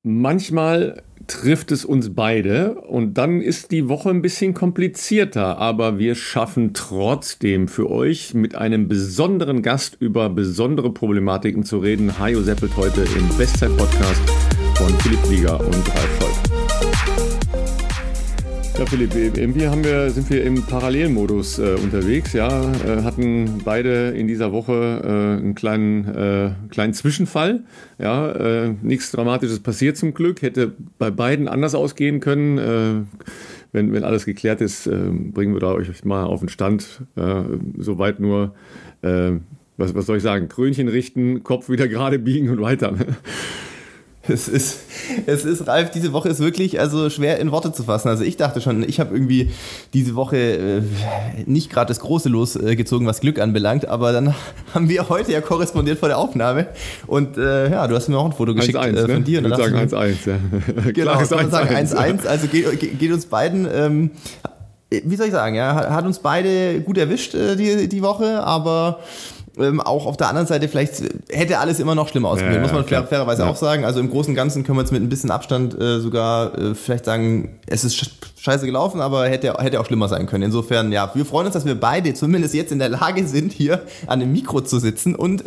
Manchmal trifft es uns beide und dann ist die Woche ein bisschen komplizierter, aber wir schaffen trotzdem für euch mit einem besonderen Gast über besondere Problematiken zu reden. Hajo Seppelt heute im Bestzeit-Podcast von Philipp Flieger und Ralf Scholz. Ja, Philipp, irgendwie sind wir im Parallelmodus unterwegs. Ja, hatten beide in dieser Woche einen kleinen Zwischenfall. Ja, nichts Dramatisches passiert zum Glück. Hätte bei beiden anders ausgehen können. Wenn alles geklärt ist, bringen wir da euch mal auf den Stand. Soweit nur, was soll ich sagen? Krönchen richten, Kopf wieder gerade biegen und weiter. Es ist, Ralf, diese Woche ist wirklich also schwer in Worte zu fassen. Also ich dachte schon, ich habe irgendwie diese Woche nicht gerade das Große losgezogen, was Glück anbelangt, aber dann haben wir heute ja korrespondiert vor der Aufnahme und ja, du hast mir auch ein Foto geschickt 1-1, von dir. Ich würde sagen 1-1, ja. Genau, ich würde sagen 1-1, also geht uns beiden, wie soll ich sagen, ja, hat uns beide gut erwischt die Woche, aber auch auf der anderen Seite, vielleicht hätte alles immer noch schlimmer ausgesehen, muss man fairerweise auch sagen. Also im Großen und Ganzen können wir jetzt mit ein bisschen Abstand sogar vielleicht sagen, es ist scheiße gelaufen, aber hätte auch schlimmer sein können. Insofern, ja, wir freuen uns, dass wir beide zumindest jetzt in der Lage sind, hier an dem Mikro zu sitzen und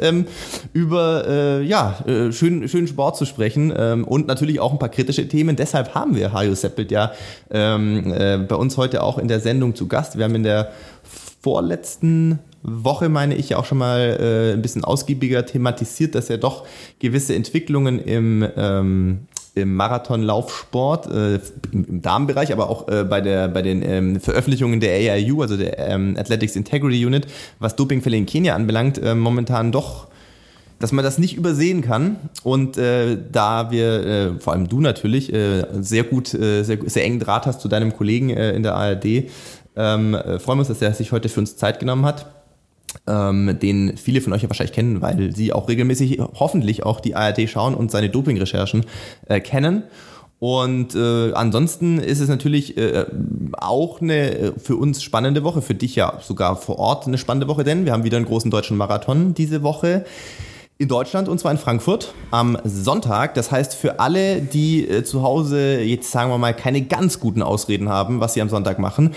über schönen Sport zu sprechen und natürlich auch ein paar kritische Themen. Deshalb haben wir Hajo Seppelt ja bei uns heute auch in der Sendung zu Gast. Wir haben in der vorletzten Woche, meine ich, ja auch schon mal ein bisschen ausgiebiger thematisiert, dass ja doch gewisse Entwicklungen im Marathonlaufsport, im Damenbereich, aber auch bei den Veröffentlichungen der AIU, also der Athletics Integrity Unit, was Dopingfälle in Kenia anbelangt, momentan doch, dass man das nicht übersehen kann. Und da wir, vor allem du natürlich, sehr engen Draht hast zu deinem Kollegen in der ARD, freuen wir uns, dass er sich heute für uns Zeit genommen hat. Den viele von euch ja wahrscheinlich kennen, weil sie auch regelmäßig hoffentlich auch die ARD schauen und seine Dopingrecherchen kennen. Und ansonsten ist es natürlich auch eine für uns spannende Woche, für dich ja sogar vor Ort eine spannende Woche, denn wir haben wieder einen großen deutschen Marathon diese Woche in Deutschland und zwar in Frankfurt am Sonntag. Das heißt, für alle, die zu Hause jetzt, sagen wir mal, keine ganz guten Ausreden haben, was sie am Sonntag machen,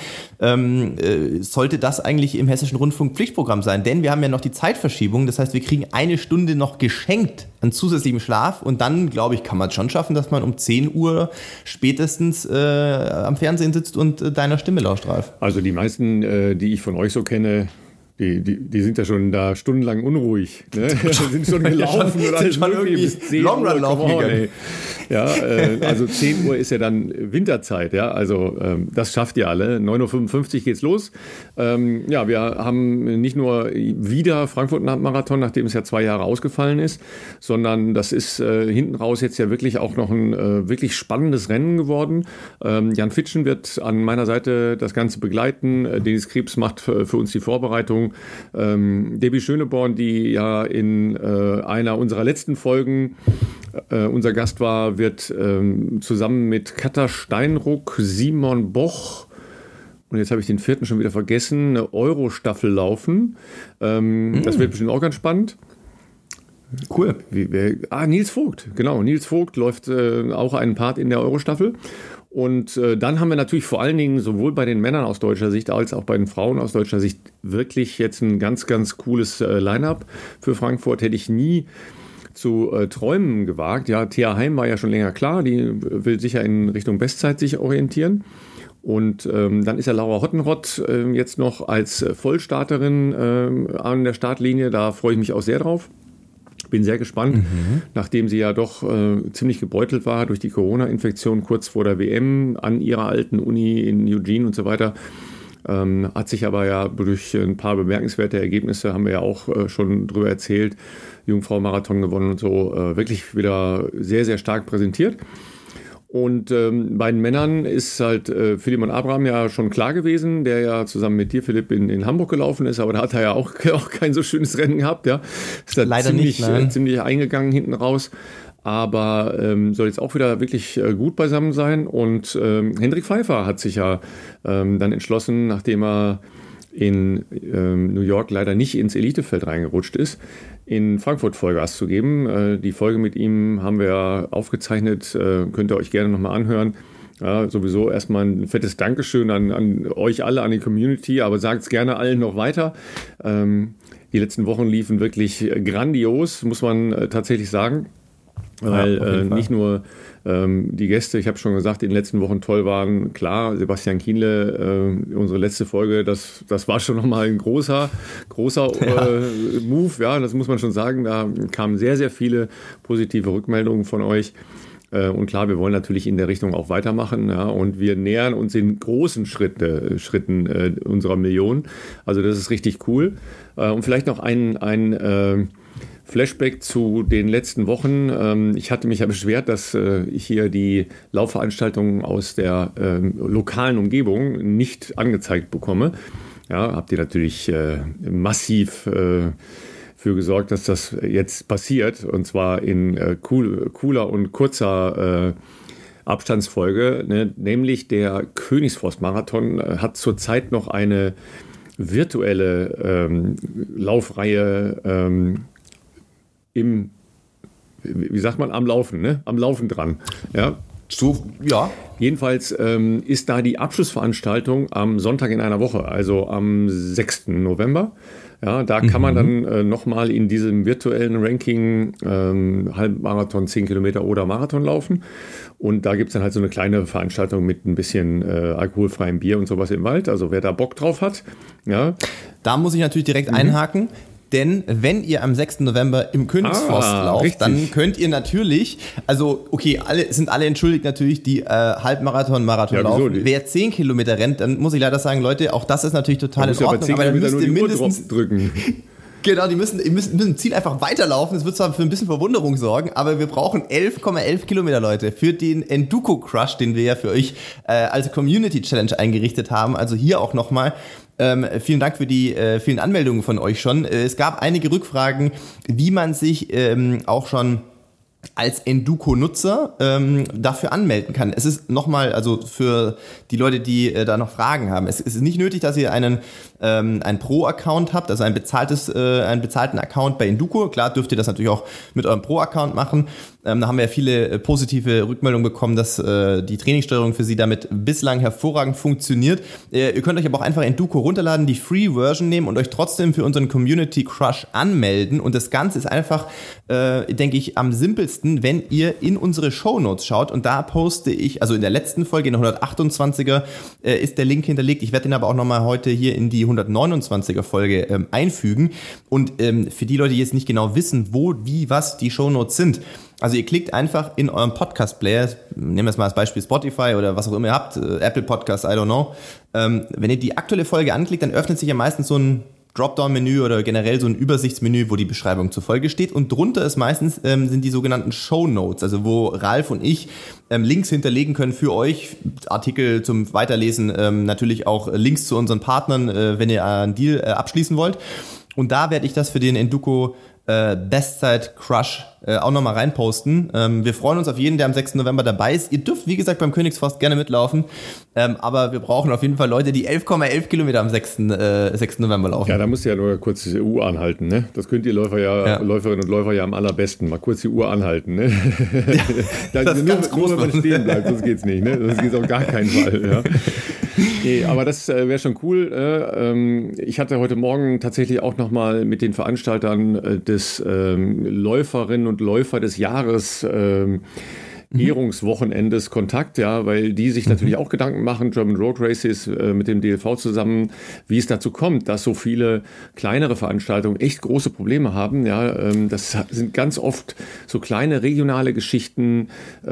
sollte das eigentlich im Hessischen Rundfunk Pflichtprogramm sein. Denn wir haben ja noch die Zeitverschiebung. Das heißt, wir kriegen eine Stunde noch geschenkt an zusätzlichem Schlaf. Und dann, glaube ich, kann man es schon schaffen, dass man um 10 Uhr spätestens am Fernsehen sitzt und deiner Stimme lauscht, Ralf. Also die meisten, die ich von euch so kenne, die sind ja schon da stundenlang unruhig. Ne? Sind schon gelaufen oder alles mögliche bis 10 Long Run laufen gegangen. Ja, also 10 Uhr ist ja dann Winterzeit. Ja? Also das schafft ihr alle. 9.55 Uhr geht's los. Ja, wir haben nicht nur wieder Frankfurt-Marathon, nachdem es ja 2 Jahre ausgefallen ist, sondern das ist hinten raus jetzt ja wirklich auch noch ein wirklich spannendes Rennen geworden. Jan Fitschen wird an meiner Seite das Ganze begleiten. Dennis Krebs macht für uns die Vorbereitung. Debbie Schöneborn, die ja in einer unserer letzten Folgen unser Gast war, wird zusammen mit Katha Steinruck, Simon Boch und jetzt habe ich den 4. schon wieder vergessen, eine Euro-Staffel laufen. Das wird bestimmt auch ganz spannend. Cool. Nils Vogt, genau. Nils Vogt läuft auch einen Part in der Euro-Staffel. Und dann haben wir natürlich vor allen Dingen sowohl bei den Männern aus deutscher Sicht als auch bei den Frauen aus deutscher Sicht wirklich jetzt ein ganz, ganz cooles Line-Up für Frankfurt. Hätte ich nie zu träumen gewagt. Ja, Thea Heim war ja schon länger klar, die will sicher in Richtung Bestzeit sich orientieren. Und dann ist ja Laura Hottenrott jetzt noch als Vollstarterin an der Startlinie. Da freue ich mich auch sehr drauf. Bin sehr gespannt, nachdem sie ja doch ziemlich gebeutelt war durch die Corona-Infektion kurz vor der WM an ihrer alten Uni in Eugene und so weiter. Hat sich aber ja durch ein paar bemerkenswerte Ergebnisse, haben wir ja auch schon drüber erzählt, Jungfrau-Marathon gewonnen und so, wirklich wieder sehr, sehr stark präsentiert. Und bei den Männern ist halt Philemon Abraham ja schon klar gewesen, der ja zusammen mit dir, Philipp, in Hamburg gelaufen ist, aber da hat er ja auch kein so schönes Rennen gehabt. Ja. Ist da leider ziemlich eingegangen hinten raus. Aber soll jetzt auch wieder wirklich gut beisammen sein. Und Hendrik Pfeiffer hat sich ja dann entschlossen, nachdem er in New York leider nicht ins Elitefeld reingerutscht ist, in Frankfurt Vollgas zu geben. Die Folge mit ihm haben wir aufgezeichnet, könnt ihr euch gerne nochmal anhören. Ja, sowieso erstmal ein fettes Dankeschön an euch alle, an die Community, aber sagt es gerne allen noch weiter. Die letzten Wochen liefen wirklich grandios, muss man tatsächlich sagen. Weil nicht nur die Gäste, ich habe schon gesagt, in den letzten Wochen toll waren. Klar, Sebastian Kienle, unsere letzte Folge, das war schon nochmal ein großer Move. Ja, das muss man schon sagen. Da kamen sehr, sehr viele positive Rückmeldungen von euch. Und klar, wir wollen natürlich in der Richtung auch weitermachen. Ja, und wir nähern uns in großen Schritten unserer Million. Also das ist richtig cool. Und vielleicht noch ein Flashback zu den letzten Wochen. Ich hatte mich ja beschwert, dass ich hier die Laufveranstaltungen aus der lokalen Umgebung nicht angezeigt bekomme. Ja, habt ihr natürlich massiv für gesorgt, dass das jetzt passiert. Und zwar in cooler und kurzer Abstandsfolge. Ne? Nämlich der Königsforst-Marathon hat zurzeit noch eine virtuelle Laufreihe wie sagt man, am Laufen, ne? Am Laufen dran. Ja. So, ja. Jedenfalls ist da die Abschlussveranstaltung am Sonntag in einer Woche, also am 6. November. Ja, da kann man dann nochmal in diesem virtuellen Ranking Halbmarathon, 10 Kilometer oder Marathon laufen. Und da gibt es dann halt so eine kleine Veranstaltung mit ein bisschen alkoholfreiem Bier und sowas im Wald. Also wer da Bock drauf hat. Ja. Da muss ich natürlich direkt einhaken. Denn wenn ihr am 6. November im Königsforst lauft, richtig, dann könnt ihr natürlich, also okay, sind alle entschuldigt natürlich, die Marathon laufen. Wieso? Wer 10 Kilometer rennt, dann muss ich leider sagen, Leute, auch das ist natürlich total in Ordnung, aber dann müsst ihr mindestens drücken. Genau, die müssen im Ziel einfach weiterlaufen. Das wird zwar für ein bisschen Verwunderung sorgen, aber wir brauchen 11,11 Kilometer, Leute, für den Enduko Crush, den wir ja für euch als Community Challenge eingerichtet haben. Also hier auch nochmal vielen Dank für die vielen Anmeldungen von euch schon. Es gab einige Rückfragen, wie man sich auch schon als Enduko-Nutzer dafür anmelden kann. Es ist nochmal, also für die Leute, die da noch Fragen haben, es ist nicht nötig, dass ihr einen Pro-Account habt, also einen bezahlten Account bei Enduko. Klar dürft ihr das natürlich auch mit eurem Pro-Account machen. Da haben wir ja viele positive Rückmeldungen bekommen, dass die Trainingssteuerung für sie damit bislang hervorragend funktioniert. Ihr könnt euch aber auch einfach Enduko runterladen, die Free-Version nehmen und euch trotzdem für unseren Community Crush anmelden. Und das Ganze ist einfach, denke ich, am simpelsten, wenn ihr in unsere Shownotes schaut. Und da poste ich, also in der letzten Folge, in der 128er, ist der Link hinterlegt. Ich werde den aber auch nochmal heute hier in die 129er Folge einfügen. Und für die Leute, die jetzt nicht genau wissen, wo, wie, was die Shownotes sind, also ihr klickt einfach in eurem Podcast-Player, nehmen wir es mal als Beispiel Spotify oder was auch immer ihr habt, Apple Podcasts, I don't know. Wenn ihr die aktuelle Folge anklickt, dann öffnet sich ja meistens so ein Dropdown-Menü oder generell so ein Übersichtsmenü, wo die Beschreibung zur Folge steht. Und drunter ist meistens sind die sogenannten Shownotes, also wo Ralf und ich Links hinterlegen können für euch, Artikel zum Weiterlesen, natürlich auch Links zu unseren Partnern, wenn ihr einen Deal abschließen wollt. Und da werde ich das für den Enduko Bestzeit Crush auch nochmal reinposten. Wir freuen uns auf jeden, der am 6. November dabei ist. Ihr dürft, wie gesagt, beim Königsforst gerne mitlaufen, aber wir brauchen auf jeden Fall Leute, die 11,11 Kilometer am 6. November laufen. Ja, da musst du ja nur kurz die Uhr anhalten, ne? Das könnt ihr Läuferinnen und Läufer ja am allerbesten. Mal kurz die Uhr anhalten, ne? Das ist ganz groß, wenn man stehen bleibt, sonst geht's nicht, ne? Das geht auf gar keinen Fall, ja. Nee, aber das wäre schon cool. Ich hatte heute Morgen tatsächlich auch nochmal mit den Veranstaltern des Läuferinnen und Läufer des Jahres Ehrungswochenendes Kontakt, ja, weil die sich natürlich auch Gedanken machen, German Road Races mit dem DLV zusammen, wie es dazu kommt, dass so viele kleinere Veranstaltungen echt große Probleme haben. Ja, das sind ganz oft so kleine regionale Geschichten,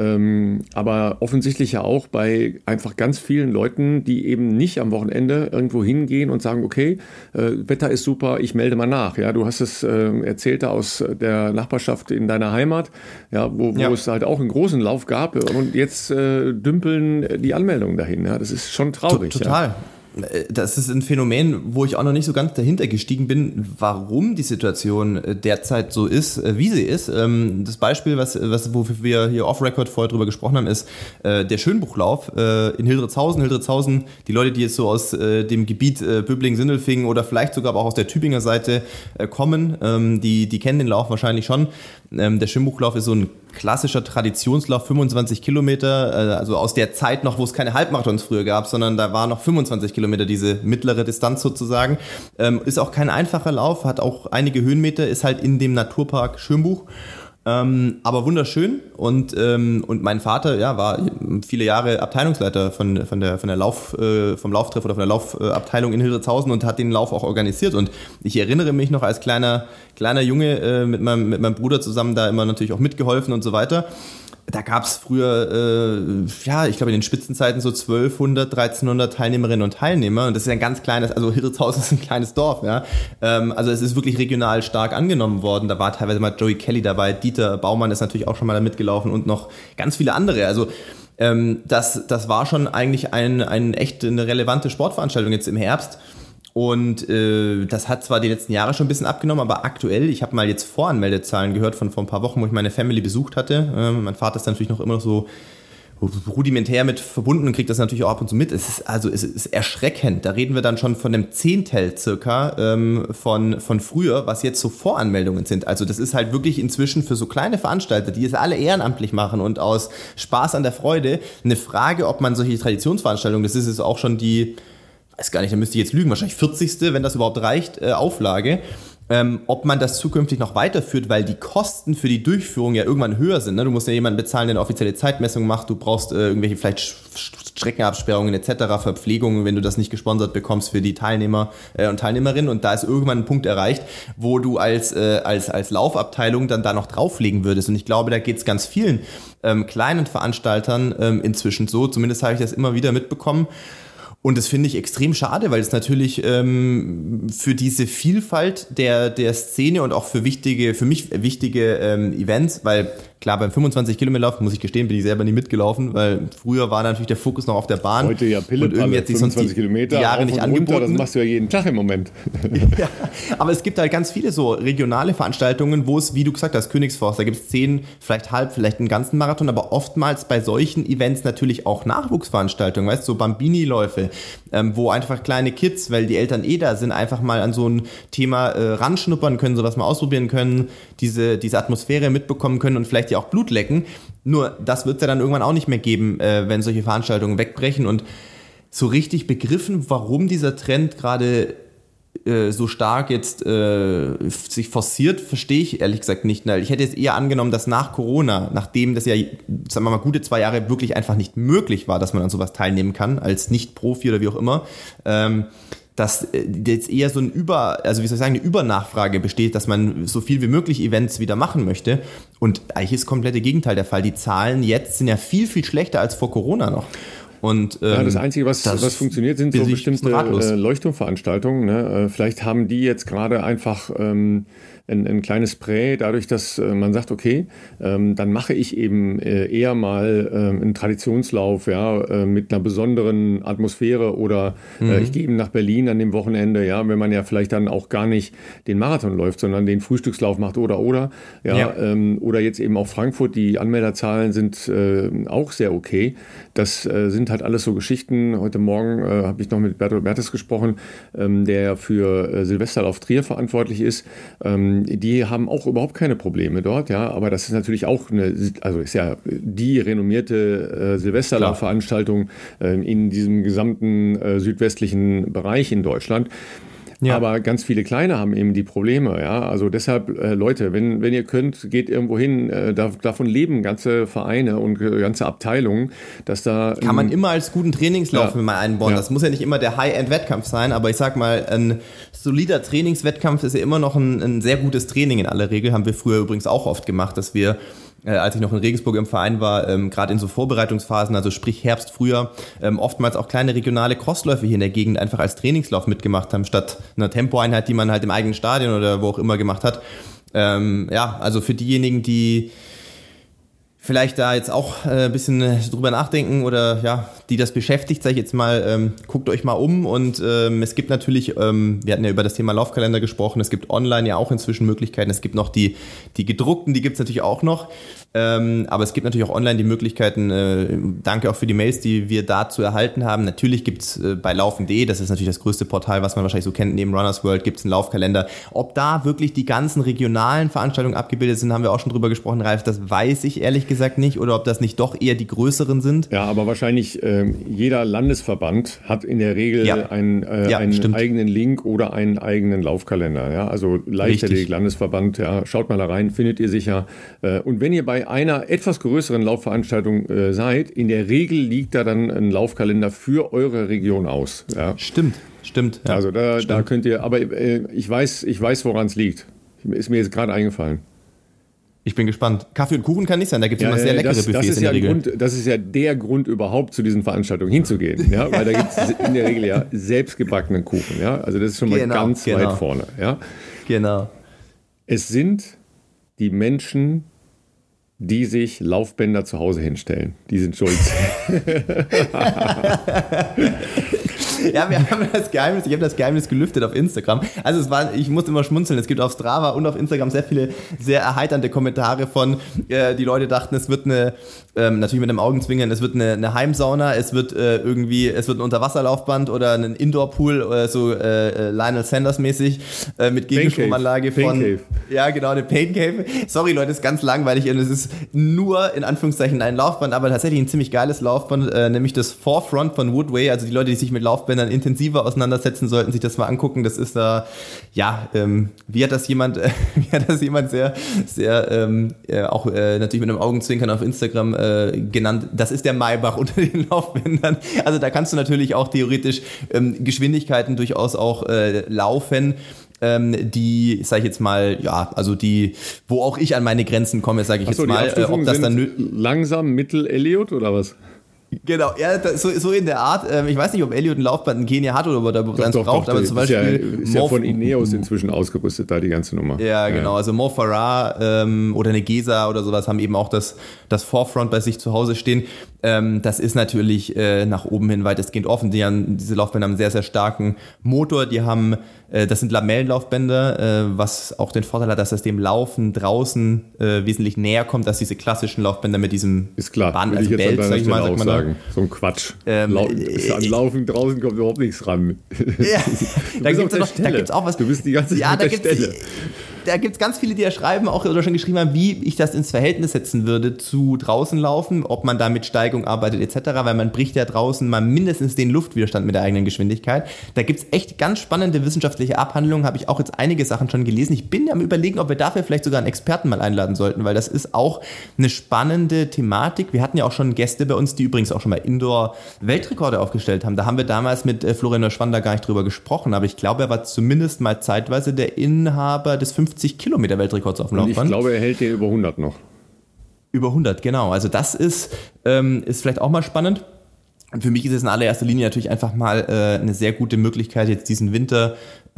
aber offensichtlich ja auch bei einfach ganz vielen Leuten, die eben nicht am Wochenende irgendwo hingehen und sagen, okay, Wetter ist super, ich melde mal nach. Ja, du hast es erzählt da aus der Nachbarschaft in deiner Heimat, ja, wo es halt auch einen großen Lauf gab und jetzt dümpeln die Anmeldungen dahin. Ja, das ist schon traurig. Total. Ja. das ist ein Phänomen, wo ich auch noch nicht so ganz dahinter gestiegen bin, warum die Situation derzeit so ist, wie sie ist. Das Beispiel, wofür wir hier off-Record vorher drüber gesprochen haben, ist der Schönbuchlauf in Hildritzhausen. Hildritzhausen, die Leute, die jetzt so aus dem Gebiet Böblingen-Sindelfingen oder vielleicht sogar aber auch aus der Tübinger Seite kommen, die kennen den Lauf wahrscheinlich schon. Der Schönbuchlauf ist so ein klassischer Traditionslauf, 25 Kilometer, also aus der Zeit noch, wo es keine Halbmarathons früher gab, sondern da war noch 25 Kilometer diese mittlere Distanz sozusagen. Ist auch kein einfacher Lauf, hat auch einige Höhenmeter, ist halt in dem Naturpark Schönbuch. Aber wunderschön und mein Vater war viele Jahre Abteilungsleiter vom Lauftreff oder von der Laufabteilung in Hildritzhausen und hat den Lauf auch organisiert und ich erinnere mich noch als kleiner Junge mit meinem Bruder zusammen da immer natürlich auch mitgeholfen und so weiter. Da gab es früher, ich glaube in den Spitzenzeiten so 1200, 1300 Teilnehmerinnen und Teilnehmer und das ist ein ganz kleines, also Hildritzhausen ist ein kleines Dorf, ja. Also es ist wirklich regional stark angenommen worden. Da war teilweise mal Joey Kelly dabei, Dieter Baumann ist natürlich auch schon mal da mitgelaufen und noch ganz viele andere. Also das war schon eigentlich eine relevante Sportveranstaltung jetzt im Herbst. Und das hat zwar die letzten Jahre schon ein bisschen abgenommen, aber aktuell, ich habe mal jetzt Voranmeldezahlen gehört von vor ein paar Wochen, wo ich meine Family besucht hatte. Mein Vater ist natürlich noch immer noch so rudimentär mit verbunden und kriegt das natürlich auch ab und zu mit. Es ist erschreckend. Da reden wir dann schon von einem Zehntel circa von früher, was jetzt so Voranmeldungen sind. Also das ist halt wirklich inzwischen für so kleine Veranstalter, die es alle ehrenamtlich machen und aus Spaß an der Freude, eine Frage, ob man solche Traditionsveranstaltungen, das ist jetzt auch schon die, weiß gar nicht, da müsste ich jetzt lügen, wahrscheinlich 40., wenn das überhaupt reicht, Auflage, ob man das zukünftig noch weiterführt, weil die Kosten für die Durchführung ja irgendwann höher sind. Ne? Du musst ja jemanden bezahlen, der eine offizielle Zeitmessung macht, du brauchst irgendwelche vielleicht Streckenabsperrungen etc., Verpflegungen, wenn du das nicht gesponsert bekommst für die Teilnehmer und Teilnehmerinnen und da ist irgendwann ein Punkt erreicht, wo du als Laufabteilung dann da noch drauflegen würdest und ich glaube, da geht es ganz vielen kleinen Veranstaltern inzwischen so, zumindest habe ich das immer wieder mitbekommen. Und das finde ich extrem schade, weil es natürlich für diese Vielfalt der Szene und auch für mich wichtige Events, weil klar, beim 25-Kilometer-Lauf, muss ich gestehen, bin ich selber nie mitgelaufen, weil früher war natürlich der Fokus noch auf der Bahn. Heute ja Pillepalle, und irgendwie hat sich 25 Kilometer, die Jahre nicht angeboten. Das machst du ja jeden Tag im Moment. Ja, aber es gibt halt ganz viele so regionale Veranstaltungen, wo es, wie du gesagt hast, Königsforst, da gibt es 10, vielleicht halb, vielleicht einen ganzen Marathon, aber oftmals bei solchen Events natürlich auch Nachwuchsveranstaltungen, weißt du, so Bambini-Läufe, wo einfach kleine Kids, weil die Eltern da sind, einfach mal an so ein Thema ranschnuppern können, sowas mal ausprobieren können, diese Atmosphäre mitbekommen können und vielleicht ja auch Blut lecken. Nur das wird es ja dann irgendwann auch nicht mehr geben, wenn solche Veranstaltungen wegbrechen. Und so richtig begriffen, warum dieser Trend gerade so stark jetzt sich forciert, verstehe ich ehrlich gesagt nicht. Ich hätte jetzt eher angenommen, dass nach Corona, nachdem das ja, sagen wir mal, gute 2 Jahre wirklich einfach nicht möglich war, dass man an sowas teilnehmen kann, als Nicht-Profi oder wie auch immer, dass jetzt eher so eine Übernachfrage besteht, dass man so viel wie möglich Events wieder machen möchte. Und eigentlich ist das komplette Gegenteil der Fall. Die Zahlen jetzt sind ja viel, viel schlechter als vor Corona noch. Und, das Einzige, was funktioniert, sind so bestimmte Leuchtturmveranstaltungen. Ne? Vielleicht haben die jetzt gerade einfach ein kleines Prä, dadurch, dass man sagt, okay, dann mache ich eben eher mal einen Traditionslauf, mit einer besonderen Atmosphäre oder ich gehe eben nach Berlin an dem Wochenende, wenn man ja vielleicht dann auch gar nicht den Marathon läuft, sondern den Frühstückslauf macht oder jetzt eben auch Frankfurt, die Anmelderzahlen sind auch sehr okay. Das sind halt alles so Geschichten. Heute Morgen habe ich noch mit Bertolt Mertes gesprochen, der für Silvesterlauf Trier verantwortlich ist. Die haben auch überhaupt keine Probleme dort, aber das ist natürlich auch ist ja die renommierte Silvesterlaufveranstaltung in diesem gesamten südwestlichen Bereich in Deutschland. Ja. Aber ganz viele Kleine haben eben die Probleme, Also deshalb, Leute, wenn ihr könnt, geht irgendwo hin. Davon leben ganze Vereine und ganze Abteilungen, dass da... Kann man immer als guten Trainingslauf mal einbauen. Ja. Das muss ja nicht immer der High-End-Wettkampf sein, aber ich sag mal, ein solider Trainingswettkampf ist ja immer noch ein sehr gutes Training in aller Regel. Haben wir früher übrigens auch oft gemacht, dass wir als ich noch in Regensburg im Verein war, gerade in so Vorbereitungsphasen, also sprich Herbst, Frühjahr, oftmals auch kleine regionale Crossläufe hier in der Gegend einfach als Trainingslauf mitgemacht haben, statt einer Tempoeinheit, die man halt im eigenen Stadion oder wo auch immer gemacht hat. Also für diejenigen, die vielleicht da jetzt auch ein bisschen drüber nachdenken oder die das beschäftigt, sage ich jetzt mal, guckt euch mal um und es gibt natürlich, wir hatten ja über das Thema Laufkalender gesprochen, es gibt online ja auch inzwischen Möglichkeiten, es gibt noch die gedruckten, die gibt es natürlich auch noch, aber es gibt natürlich auch online die Möglichkeiten, danke auch für die Mails, die wir dazu erhalten haben. Natürlich gibt es bei laufen.de, das ist natürlich das größte Portal, was man wahrscheinlich so kennt, neben Runners World gibt es einen Laufkalender. Ob da wirklich die ganzen regionalen Veranstaltungen abgebildet sind, haben wir auch schon drüber gesprochen, Ralf, das weiß ich ehrlich gesagt nicht, oder ob das nicht doch eher die größeren sind. Ja, aber wahrscheinlich jeder Landesverband hat in der Regel einen eigenen Link oder einen eigenen Laufkalender. Ja? Also Leichtathletik Landesverband, ja, schaut mal da rein, findet ihr sicher. Und wenn ihr bei einer etwas größeren Laufveranstaltung seid, in der Regel liegt da dann ein Laufkalender für eure Region aus. Ja? Stimmt. Ja. Also da könnt ihr, aber ich weiß, woran es liegt. Ist mir jetzt gerade eingefallen. Ich bin gespannt. Kaffee und Kuchen kann nicht sein, da gibt es immer sehr leckere Buffets in der Regel. Das ist ja der Grund überhaupt, zu diesen Veranstaltungen hinzugehen. Ja? Weil da gibt es in der Regel ja selbstgebackenen Kuchen. Ja? Also das ist schon mal ganz weit vorne. Ja? Genau. Es sind die Menschen, die sich Laufbänder zu Hause hinstellen. Die sind schuld. Ja, wir haben ich habe das Geheimnis gelüftet auf Instagram. Also ich musste immer schmunzeln. Es gibt auf Strava und auf Instagram sehr viele sehr erheiternde Kommentare von, die Leute dachten, es wird natürlich mit einem Augenzwinkern, es wird eine Heimsauna, es wird ein Unterwasserlaufband oder ein Indoor-Pool, so Lionel Sanders mäßig, mit Gegenstromanlage von... Pain Cave. Ja, genau, eine Pain Cave. Sorry Leute, ist ganz langweilig und es ist nur in Anführungszeichen ein Laufband, aber tatsächlich ein ziemlich geiles Laufband, nämlich das Forefront von Woodway. Also die Leute, die sich mit Laufbändern intensiver auseinandersetzen, sollten sich das mal angucken. Das ist da, wie hat das jemand sehr, sehr auch natürlich mit einem Augenzwinkern auf Instagram genannt, das ist der Maybach unter den Laufbändern. Also da kannst du natürlich auch theoretisch Geschwindigkeiten durchaus auch laufen, die, sag ich jetzt mal, wo auch ich an meine Grenzen komme, sage ich jetzt mal. Ob das dann langsam, mittel, Elliot oder was? Genau, ja, so in der Art. Ich weiß nicht, ob Elliot ein Laufband in Kenia hat oder ob er da eins braucht, aber zum Beispiel... Ist ja von Ineos inzwischen ausgerüstet, da die ganze Nummer. Ja, genau. Also Mo Farah oder eine Gesa oder sowas haben eben auch das Forefront bei sich zu Hause stehen. Das ist natürlich nach oben hin weitestgehend offen. Diese Laufbänder haben einen sehr, sehr starken Motor. Die haben, das sind Lamellenlaufbänder, was auch den Vorteil hat, dass das dem Laufen draußen wesentlich näher kommt, als diese klassischen Laufbänder mit diesem Band, also Belt, sag ich mal, sagt man da. So ein Quatsch. An Laufen draußen kommt überhaupt nichts ran. Ja, da gibt es auch was. Du bist die ganze Zeit auf der Stelle. Da gibt es ganz viele, die ja schreiben auch oder schon geschrieben haben, wie ich das ins Verhältnis setzen würde zu draußen laufen, ob man da mit Steigung arbeitet etc., weil man bricht ja draußen mal mindestens den Luftwiderstand mit der eigenen Geschwindigkeit. Da gibt es echt ganz spannende wissenschaftliche Abhandlungen, habe ich auch jetzt einige Sachen schon gelesen. Ich bin am Überlegen, ob wir dafür vielleicht sogar einen Experten mal einladen sollten, weil das ist auch eine spannende Thematik. Wir hatten ja auch schon Gäste bei uns, die übrigens auch schon mal Indoor-Weltrekorde aufgestellt haben. Da haben wir damals mit Florian Neuschwander gar nicht drüber gesprochen, aber ich glaube, er war zumindest mal zeitweise der Inhaber des 50-Kilometer Weltrekords auf dem Laufband. Und ich glaube, er hält den über 100 noch. Über 100, genau. Also das ist vielleicht auch mal spannend. Und für mich ist es in allererster Linie natürlich einfach mal eine sehr gute Möglichkeit, jetzt diesen Winter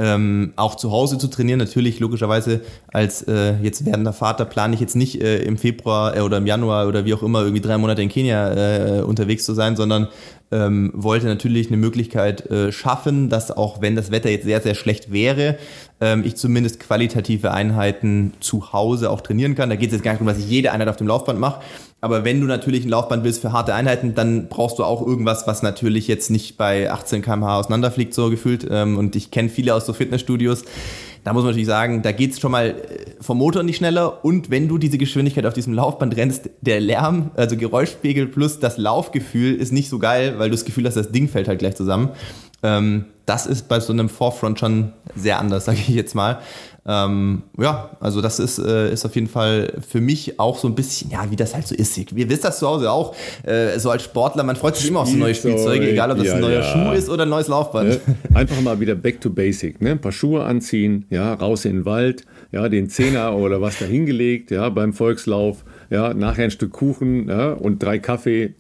auch zu Hause zu trainieren. Natürlich, logischerweise, als jetzt werdender Vater plane ich jetzt nicht im Februar oder im Januar oder wie auch immer irgendwie 3 Monate in Kenia unterwegs zu sein, sondern wollte natürlich eine Möglichkeit schaffen, dass auch wenn das Wetter jetzt sehr, sehr schlecht wäre, ich zumindest qualitative Einheiten zu Hause auch trainieren kann. Da geht es jetzt gar nicht darum, dass ich jede Einheit auf dem Laufband mache. Aber wenn du natürlich ein Laufband willst für harte Einheiten, dann brauchst du auch irgendwas, was natürlich jetzt nicht bei 18 km/h auseinanderfliegt, so gefühlt. Und ich kenne viele aus so Fitnessstudios. Da muss man natürlich sagen, da geht's schon mal vom Motor nicht schneller. Und wenn du diese Geschwindigkeit auf diesem Laufband rennst, der Lärm, also Geräuschpegel plus das Laufgefühl ist nicht so geil, weil du das Gefühl hast, das Ding fällt halt gleich zusammen. Das ist bei so einem Forefront schon sehr anders, sage ich jetzt mal. Also das ist auf jeden Fall für mich auch so ein bisschen, ja, wie das halt so ist. Ihr wisst das zu Hause auch, so als Sportler, man freut sich immer auf so neue Spielzeuge, egal ob das ein neuer Schuh ist oder ein neues Laufband. Einfach mal wieder back to basic, ne? Ein paar Schuhe anziehen, ja, raus in den Wald, ja, den Zehner oder was da hingelegt, ja, beim Volkslauf, ja, nachher ein Stück Kuchen, ja, und 3 Kaffee,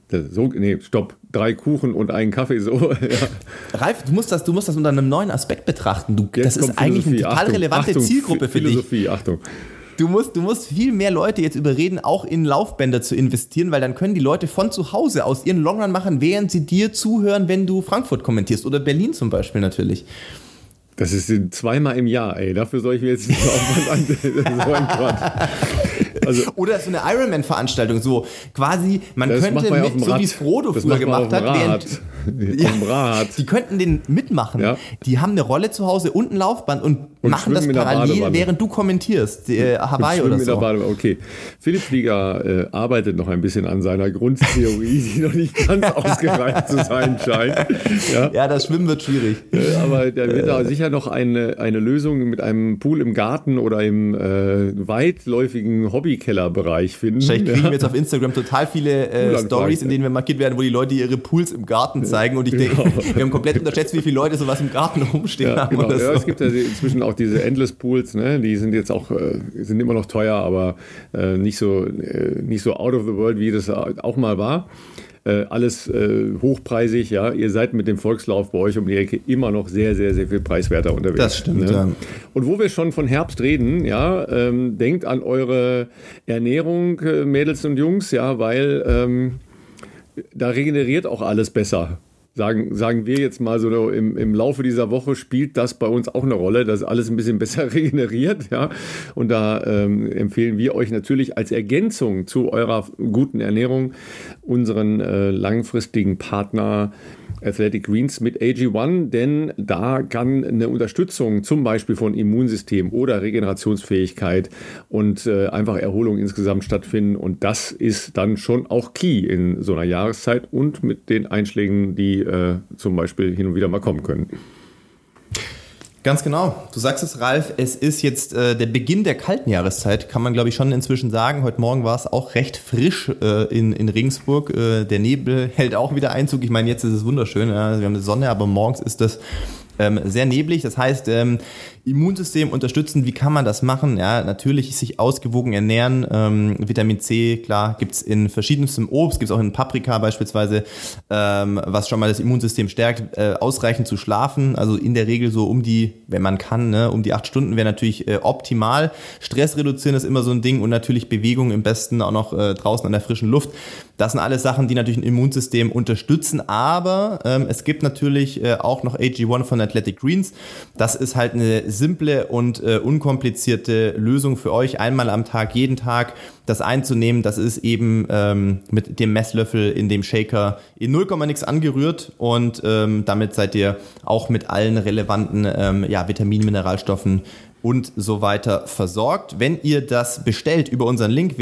3 Kuchen und einen Kaffee, so. Ja. Ralf, du musst das unter einem neuen Aspekt betrachten. Das ist eigentlich eine total relevante Zielgruppe für dich. Achtung. Du musst viel mehr Leute jetzt überreden, auch in Laufbänder zu investieren, weil dann können die Leute von zu Hause aus ihren Longrun machen, während sie dir zuhören, wenn du Frankfurt kommentierst oder Berlin zum Beispiel natürlich. Das ist 2-mal im Jahr, ey. Dafür soll ich mir jetzt nicht Aufwand an. So ein Quatsch. Also, oder so eine Ironman-Veranstaltung, so quasi, man könnte man mit, so wie es Frodo früher gemacht hat, die könnten den mitmachen. Ja. Die haben eine Rolle zu Hause und ein Laufband und machen das parallel, während du kommentierst. Hawaii oder so. Okay. Philipp Flieger arbeitet noch ein bisschen an seiner Grundtheorie, die noch nicht ganz ausgereift zu sein scheint. Ja, das Schwimmen wird schwierig. Aber da wird da sicher noch eine Lösung mit einem Pool im Garten oder im weitläufigen Hobbykellerbereich finden. Vielleicht kriegen wir jetzt auf Instagram total viele Stories, in denen wir markiert werden, wo die Leute ihre Pools im Garten zeigen und ich denke, wir haben komplett unterschätzt, wie viele Leute sowas im Garten rumstehen haben. Genau. Oder so. Ja, es gibt ja inzwischen auch diese Endless Pools, ne? Die sind jetzt auch sind immer noch teuer, aber nicht so out of the world, wie das auch mal war. Alles hochpreisig, ja. Ihr seid mit dem Volkslauf bei euch um die Ecke immer noch sehr, sehr, sehr viel preiswerter unterwegs. Das stimmt, ne? Ja. Und wo wir schon von Herbst reden, ja, denkt an eure Ernährung, Mädels und Jungs, ja, weil da regeneriert auch alles besser. Sagen wir jetzt mal so, im Laufe dieser Woche spielt das bei uns auch eine Rolle, dass alles ein bisschen besser regeneriert. Ja? Und da empfehlen wir euch natürlich als Ergänzung zu eurer guten Ernährung unseren langfristigen Partner Athletic Greens mit AG1, denn da kann eine Unterstützung zum Beispiel von Immunsystem oder Regenerationsfähigkeit und einfach Erholung insgesamt stattfinden. Und das ist dann schon auch key in so einer Jahreszeit und mit den Einschlägen, die zum Beispiel hin und wieder mal kommen können. Ganz genau. Du sagst es, Ralf, es ist jetzt der Beginn der kalten Jahreszeit, kann man glaube ich schon inzwischen sagen. Heute Morgen war es auch recht frisch in Regensburg. Der Nebel hält auch wieder Einzug. Ich meine, jetzt ist es wunderschön. Ja. Wir haben die Sonne, aber morgens ist das sehr neblig. Das heißt, Immunsystem unterstützen, wie kann man das machen? Ja, natürlich sich ausgewogen ernähren. Vitamin C, klar, gibt's in verschiedenstem Obst, gibt's auch in Paprika beispielsweise, was schon mal das Immunsystem stärkt. Ausreichend zu schlafen, also in der Regel so wenn man kann, ne, um die 8 Stunden wäre natürlich optimal. Stress reduzieren ist immer so ein Ding und natürlich Bewegung im besten auch noch draußen an der frischen Luft. Das sind alles Sachen, die natürlich ein Immunsystem unterstützen, aber es gibt natürlich auch noch AG1 von Athletic Greens. Das ist halt eine simple und unkomplizierte Lösung für euch, einmal am Tag, jeden Tag das einzunehmen. Das ist eben mit dem Messlöffel in dem Shaker in 0, nix angerührt und damit seid ihr auch mit allen relevanten Vitaminen, Mineralstoffen und so weiter versorgt. Wenn ihr das bestellt über unseren Link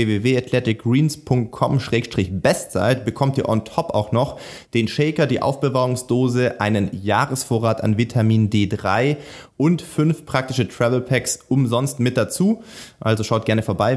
www.athleticgreens.com/bestzeit, bekommt ihr on top auch noch den Shaker, die Aufbewahrungsdose, einen Jahresvorrat an Vitamin D3 und 5 praktische Travel Packs umsonst mit dazu. Also schaut gerne vorbei,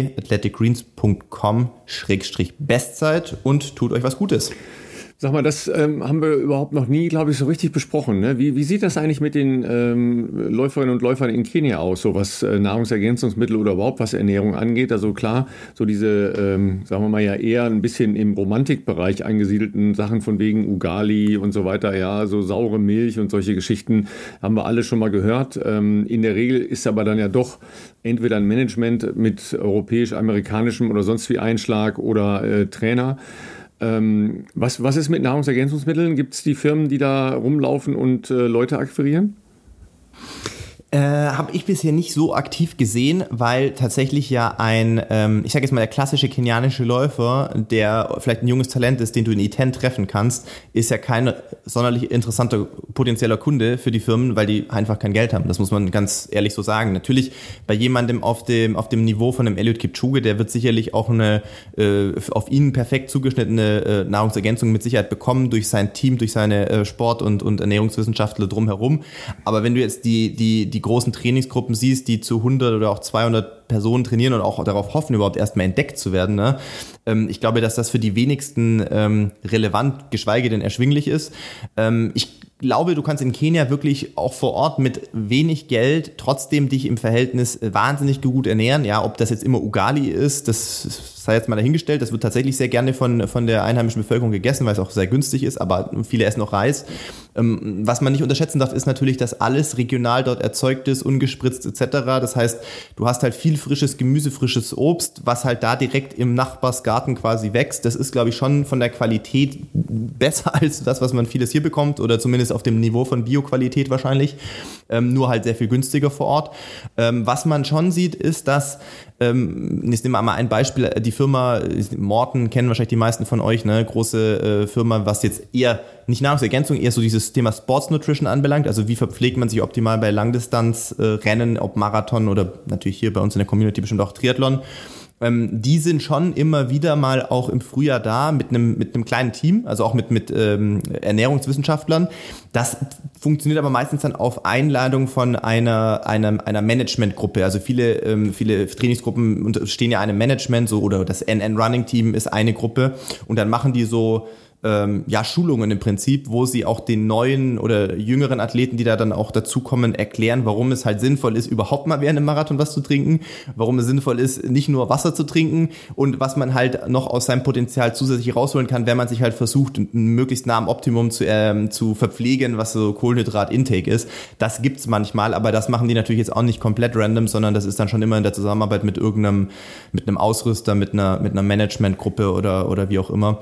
www.athleticgreens.com/bestzeit und tut euch was Gutes. Sag mal, das haben wir überhaupt noch nie, glaube ich, so richtig besprochen. Ne? Wie sieht das eigentlich mit den Läuferinnen und Läufern in Kenia aus, so was Nahrungsergänzungsmittel oder überhaupt was Ernährung angeht? Also klar, so diese, sagen wir mal ja eher ein bisschen im Romantikbereich angesiedelten Sachen von wegen Ugali und so weiter, ja, so saure Milch und solche Geschichten haben wir alle schon mal gehört. In der Regel ist aber dann ja doch entweder ein Management mit europäisch-amerikanischem oder sonst wie Einschlag oder Trainer. Was ist mit Nahrungsergänzungsmitteln? Gibt es die Firmen, die da rumlaufen und Leute akquirieren? Habe ich bisher nicht so aktiv gesehen, weil tatsächlich ja ich sage jetzt mal, der klassische kenianische Läufer, der vielleicht ein junges Talent ist, den du in Iten treffen kannst, ist ja kein sonderlich interessanter potenzieller Kunde für die Firmen, weil die einfach kein Geld haben. Das muss man ganz ehrlich so sagen. Natürlich bei jemandem auf dem Niveau von einem Eliud Kipchoge, der wird sicherlich auch eine auf ihn perfekt zugeschnittene Nahrungsergänzung mit Sicherheit bekommen durch sein Team, durch seine Sport- und Ernährungswissenschaftler drumherum. Aber wenn du jetzt die großen Trainingsgruppen siehst, die zu 100 oder auch 200 Personen trainieren und auch darauf hoffen, überhaupt erstmal entdeckt zu werden, ne? Ich glaube, dass das für die wenigsten relevant, geschweige denn erschwinglich ist. Ich glaube, du kannst in Kenia wirklich auch vor Ort mit wenig Geld trotzdem dich im Verhältnis wahnsinnig gut ernähren. Ja, ob das jetzt immer Ugali ist, das sei jetzt mal dahingestellt. Das wird tatsächlich sehr gerne von der einheimischen Bevölkerung gegessen, weil es auch sehr günstig ist, aber viele essen auch Reis. Was man nicht unterschätzen darf, ist natürlich, dass alles regional dort erzeugt ist, ungespritzt etc. Das heißt, du hast halt viel frisches Gemüse, frisches Obst, was halt da direkt im Nachbarsgarten quasi wächst. Das ist, glaube ich, schon von der Qualität besser als das, was man vieles hier bekommt oder zumindest auf dem Niveau von Bioqualität wahrscheinlich. Nur halt sehr viel günstiger vor Ort. Was man schon sieht, ist, dass, jetzt nehmen wir mal ein Beispiel, die Firma Morton kennen wahrscheinlich die meisten von euch, ne, große Firma, was jetzt eher nicht Nahrungsergänzung, eher so dieses Thema Sports Nutrition anbelangt, also wie verpflegt man sich optimal bei Langdistanzrennen, ob Marathon oder natürlich hier bei uns in der Community bestimmt auch Triathlon. Die sind schon immer wieder mal auch im Frühjahr da mit einem kleinen Team, also auch mit Ernährungswissenschaftlern. Das funktioniert aber meistens dann auf Einladung von einer Managementgruppe. Also viele Trainingsgruppen stehen ja einem Management, so, oder das NN Running Team ist eine Gruppe und dann machen die so Schulungen im Prinzip, wo sie auch den neuen oder jüngeren Athleten, die da dann auch dazukommen, erklären, warum es halt sinnvoll ist, überhaupt mal während einem Marathon was zu trinken, warum es sinnvoll ist, nicht nur Wasser zu trinken und was man halt noch aus seinem Potenzial zusätzlich rausholen kann, wenn man sich halt versucht, möglichst nah am Optimum zu verpflegen, was so Kohlenhydrat-Intake ist. Das gibt's manchmal, aber das machen die natürlich jetzt auch nicht komplett random, sondern das ist dann schon immer in der Zusammenarbeit mit einem Ausrüster, mit einer Managementgruppe oder wie auch immer.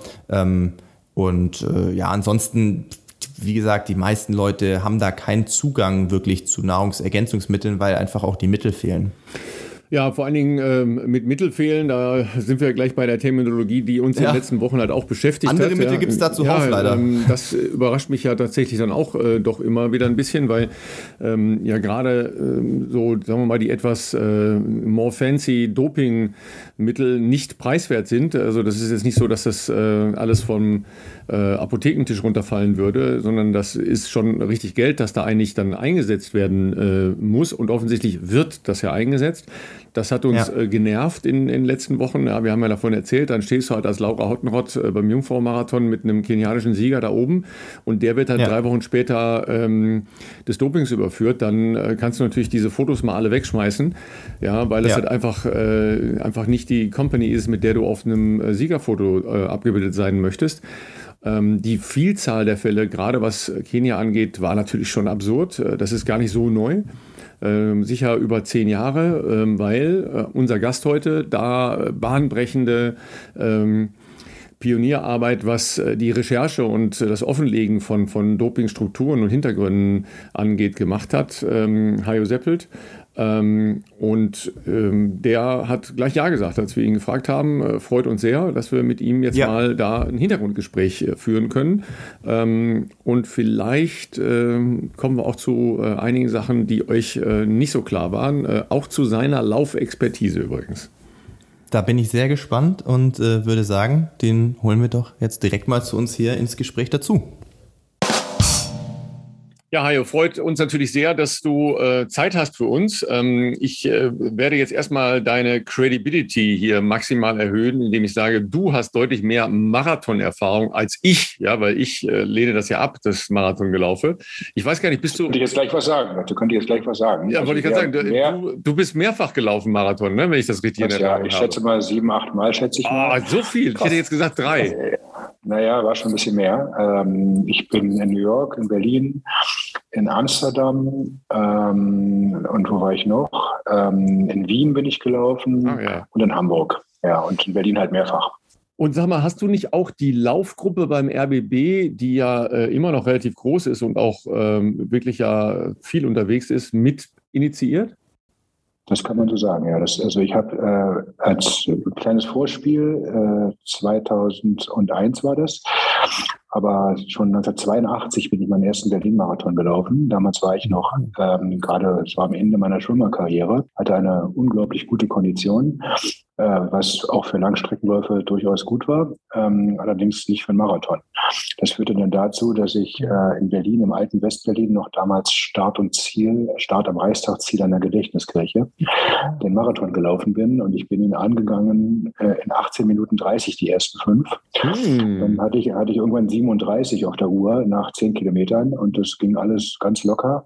Ansonsten, wie gesagt, die meisten Leute haben da keinen Zugang wirklich zu Nahrungsergänzungsmitteln, weil einfach auch die Mittel fehlen. Ja, vor allen Dingen mit Mittelfehlen, da sind wir gleich bei der Terminologie, die uns in den letzten Wochen halt auch beschäftigt hat. Andere Mittel gibt es dazu auch leider. Das überrascht mich ja tatsächlich dann auch doch immer wieder ein bisschen, weil gerade so, sagen wir mal, die etwas more fancy Dopingmittel nicht preiswert sind. Also das ist jetzt nicht so, dass das alles vom Apothekentisch runterfallen würde, sondern das ist schon richtig Geld, das da eigentlich dann eingesetzt werden muss und offensichtlich wird das ja eingesetzt. Das hat uns genervt in den letzten Wochen. Ja, wir haben ja davon erzählt, dann stehst du halt als Laura Hottenrott beim Jungfrau-Marathon mit einem kenianischen Sieger da oben und der wird halt 3 Wochen später des Dopings überführt. Dann kannst du natürlich diese Fotos mal alle wegschmeißen, ja, weil das halt einfach nicht die Company ist, mit der du auf einem Siegerfoto abgebildet sein möchtest. Die Vielzahl der Fälle, gerade was Kenia angeht, war natürlich schon absurd. Das ist gar nicht so neu. Sicher über 10 Jahre, weil unser Gast heute da bahnbrechende Pionierarbeit, was die Recherche und das Offenlegen von Dopingstrukturen und Hintergründen angeht, gemacht hat, Hajo Seppelt. Der hat gleich Ja gesagt, als wir ihn gefragt haben. Freut uns sehr, dass wir mit ihm jetzt mal da ein Hintergrundgespräch führen können. Und vielleicht kommen wir auch zu einigen Sachen, die euch nicht so klar waren. Auch zu seiner Laufexpertise übrigens. Da bin ich sehr gespannt und würde sagen, den holen wir doch jetzt direkt mal zu uns hier ins Gespräch dazu. Ja, Hajo, freut uns natürlich sehr, dass du Zeit hast für uns. Ich werde jetzt erstmal deine Credibility hier maximal erhöhen, indem ich sage, du hast deutlich mehr Marathonerfahrung als ich, ja, weil ich lehne das ja ab, das Marathongelaufe. Ich weiß gar nicht, bist du... Könnte ich jetzt gleich was sagen. Ja, wollte ich gerade sagen, du bist mehrfach gelaufen Marathon, ne, wenn ich das richtig in Erinnerung habe. Ich schätze mal 7, 8 Mal, schätze ich mal. So viel? Krass. Ich hätte jetzt gesagt 3. Naja, war schon ein bisschen mehr. Ich bin in New York, in Berlin, in Amsterdam und wo war ich noch? In Wien bin ich gelaufen und in Hamburg. Ja, und in Berlin halt mehrfach. Und sag mal, hast du nicht auch die Laufgruppe beim RBB, die ja immer noch relativ groß ist und auch wirklich ja viel unterwegs ist, mit initiiert? Das kann man so sagen, ja. Ich habe als kleines Vorspiel, 2001 war das, aber schon 1982 bin ich meinen ersten Berlin-Marathon gelaufen. Damals war ich noch gerade, es war am Ende meiner Schwimmerkarriere, hatte eine unglaublich gute Kondition, was auch für Langstreckenläufe durchaus gut war, allerdings nicht für einen Marathon. Das führte dann dazu, dass ich in Berlin, im alten Westberlin, noch damals Start am Reichstagsziel an der Gedächtniskirche, den Marathon gelaufen bin. Und ich bin ihn angegangen in 18 Minuten 30, die ersten 5. Dann hatte ich irgendwann 37 auf der Uhr nach 10 Kilometern und das ging alles ganz locker.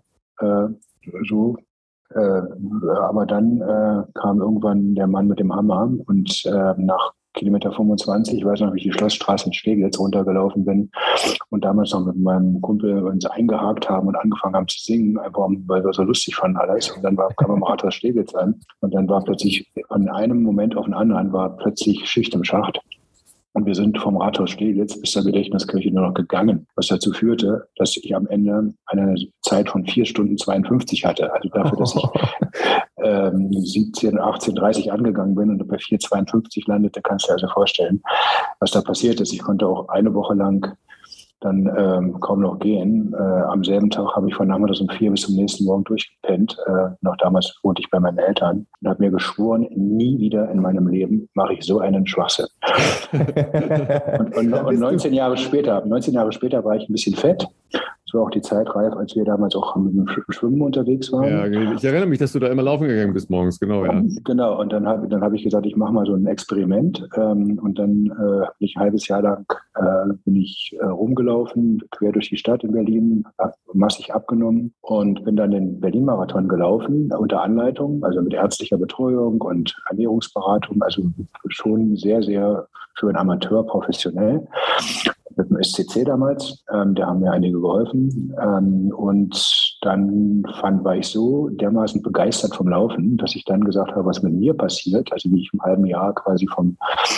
Aber dann kam irgendwann der Mann mit dem Hammer und nach Kilometer 25, ich weiß noch, wie ich die Schlossstraße in Steglitz runtergelaufen bin und damals noch mit meinem Kumpel uns eingehakt haben und angefangen haben zu singen, einfach weil wir so lustig fanden alles. Und dann kam am Rathaus Steglitz an und dann war plötzlich von einem Moment auf den anderen plötzlich Schicht im Schacht. Und wir sind vom Rathaus Steglitz bis zur Gedächtniskirche nur noch gegangen, was dazu führte, dass ich am Ende eine Zeit von 4 Stunden 52 hatte. Also dafür, dass ich 17, 18, 30 angegangen bin und bei 4,52 landete, kannst du dir also vorstellen, was da passiert ist. Ich konnte auch eine Woche lang dann kaum noch gehen. Am selben Tag habe ich von nachmittags um 4 bis zum nächsten Morgen durchgepennt. Noch damals wohnte ich bei meinen Eltern und habe mir geschworen, nie wieder in meinem Leben mache ich so einen Schwachsinn. und 19 Jahre später war ich ein bisschen fett. Das war auch die Zeit reif, als wir damals auch mit dem Schwimmen unterwegs waren. Ja, ich erinnere mich, dass du da immer laufen gegangen bist morgens, genau, ja. Genau, und dann hab ich gesagt, ich mache mal so ein Experiment. Und dann bin ich ein halbes Jahr lang rumgelaufen, quer durch die Stadt in Berlin, habe massig abgenommen und bin dann den Berlin-Marathon gelaufen, unter Anleitung, also mit ärztlicher Betreuung und Ernährungsberatung, also schon sehr, sehr für einen Amateur professionell. Mit dem SCC damals, da haben mir einige geholfen und dann war ich so dermaßen begeistert vom Laufen, dass ich dann gesagt habe, was mit mir passiert, also wie ich im halben Jahr quasi vom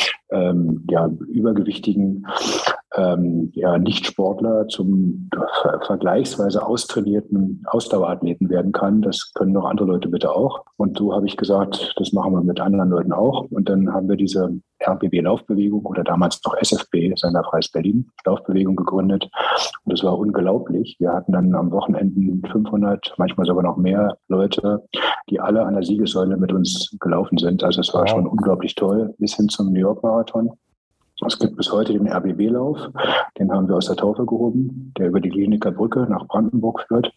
übergewichtigen Nicht-Sportler zum vergleichsweise austrainierten Ausdauerathleten werden kann. Das können noch andere Leute bitte auch. Und so habe ich gesagt, das machen wir mit anderen Leuten auch. Und dann haben wir diese RBB-Laufbewegung oder damals noch SFB, Senderfreies Berlin, Laufbewegung gegründet. Und das war unglaublich. Wir hatten dann am Wochenenden 500, manchmal sogar noch mehr Leute, die alle an der Siegessäule mit uns gelaufen sind. Also es war schon unglaublich toll, bis hin zum New York Marathon. Es gibt bis heute den RBB-Lauf, den haben wir aus der Taufe gehoben, der über die Gliniker Brücke nach Brandenburg führt.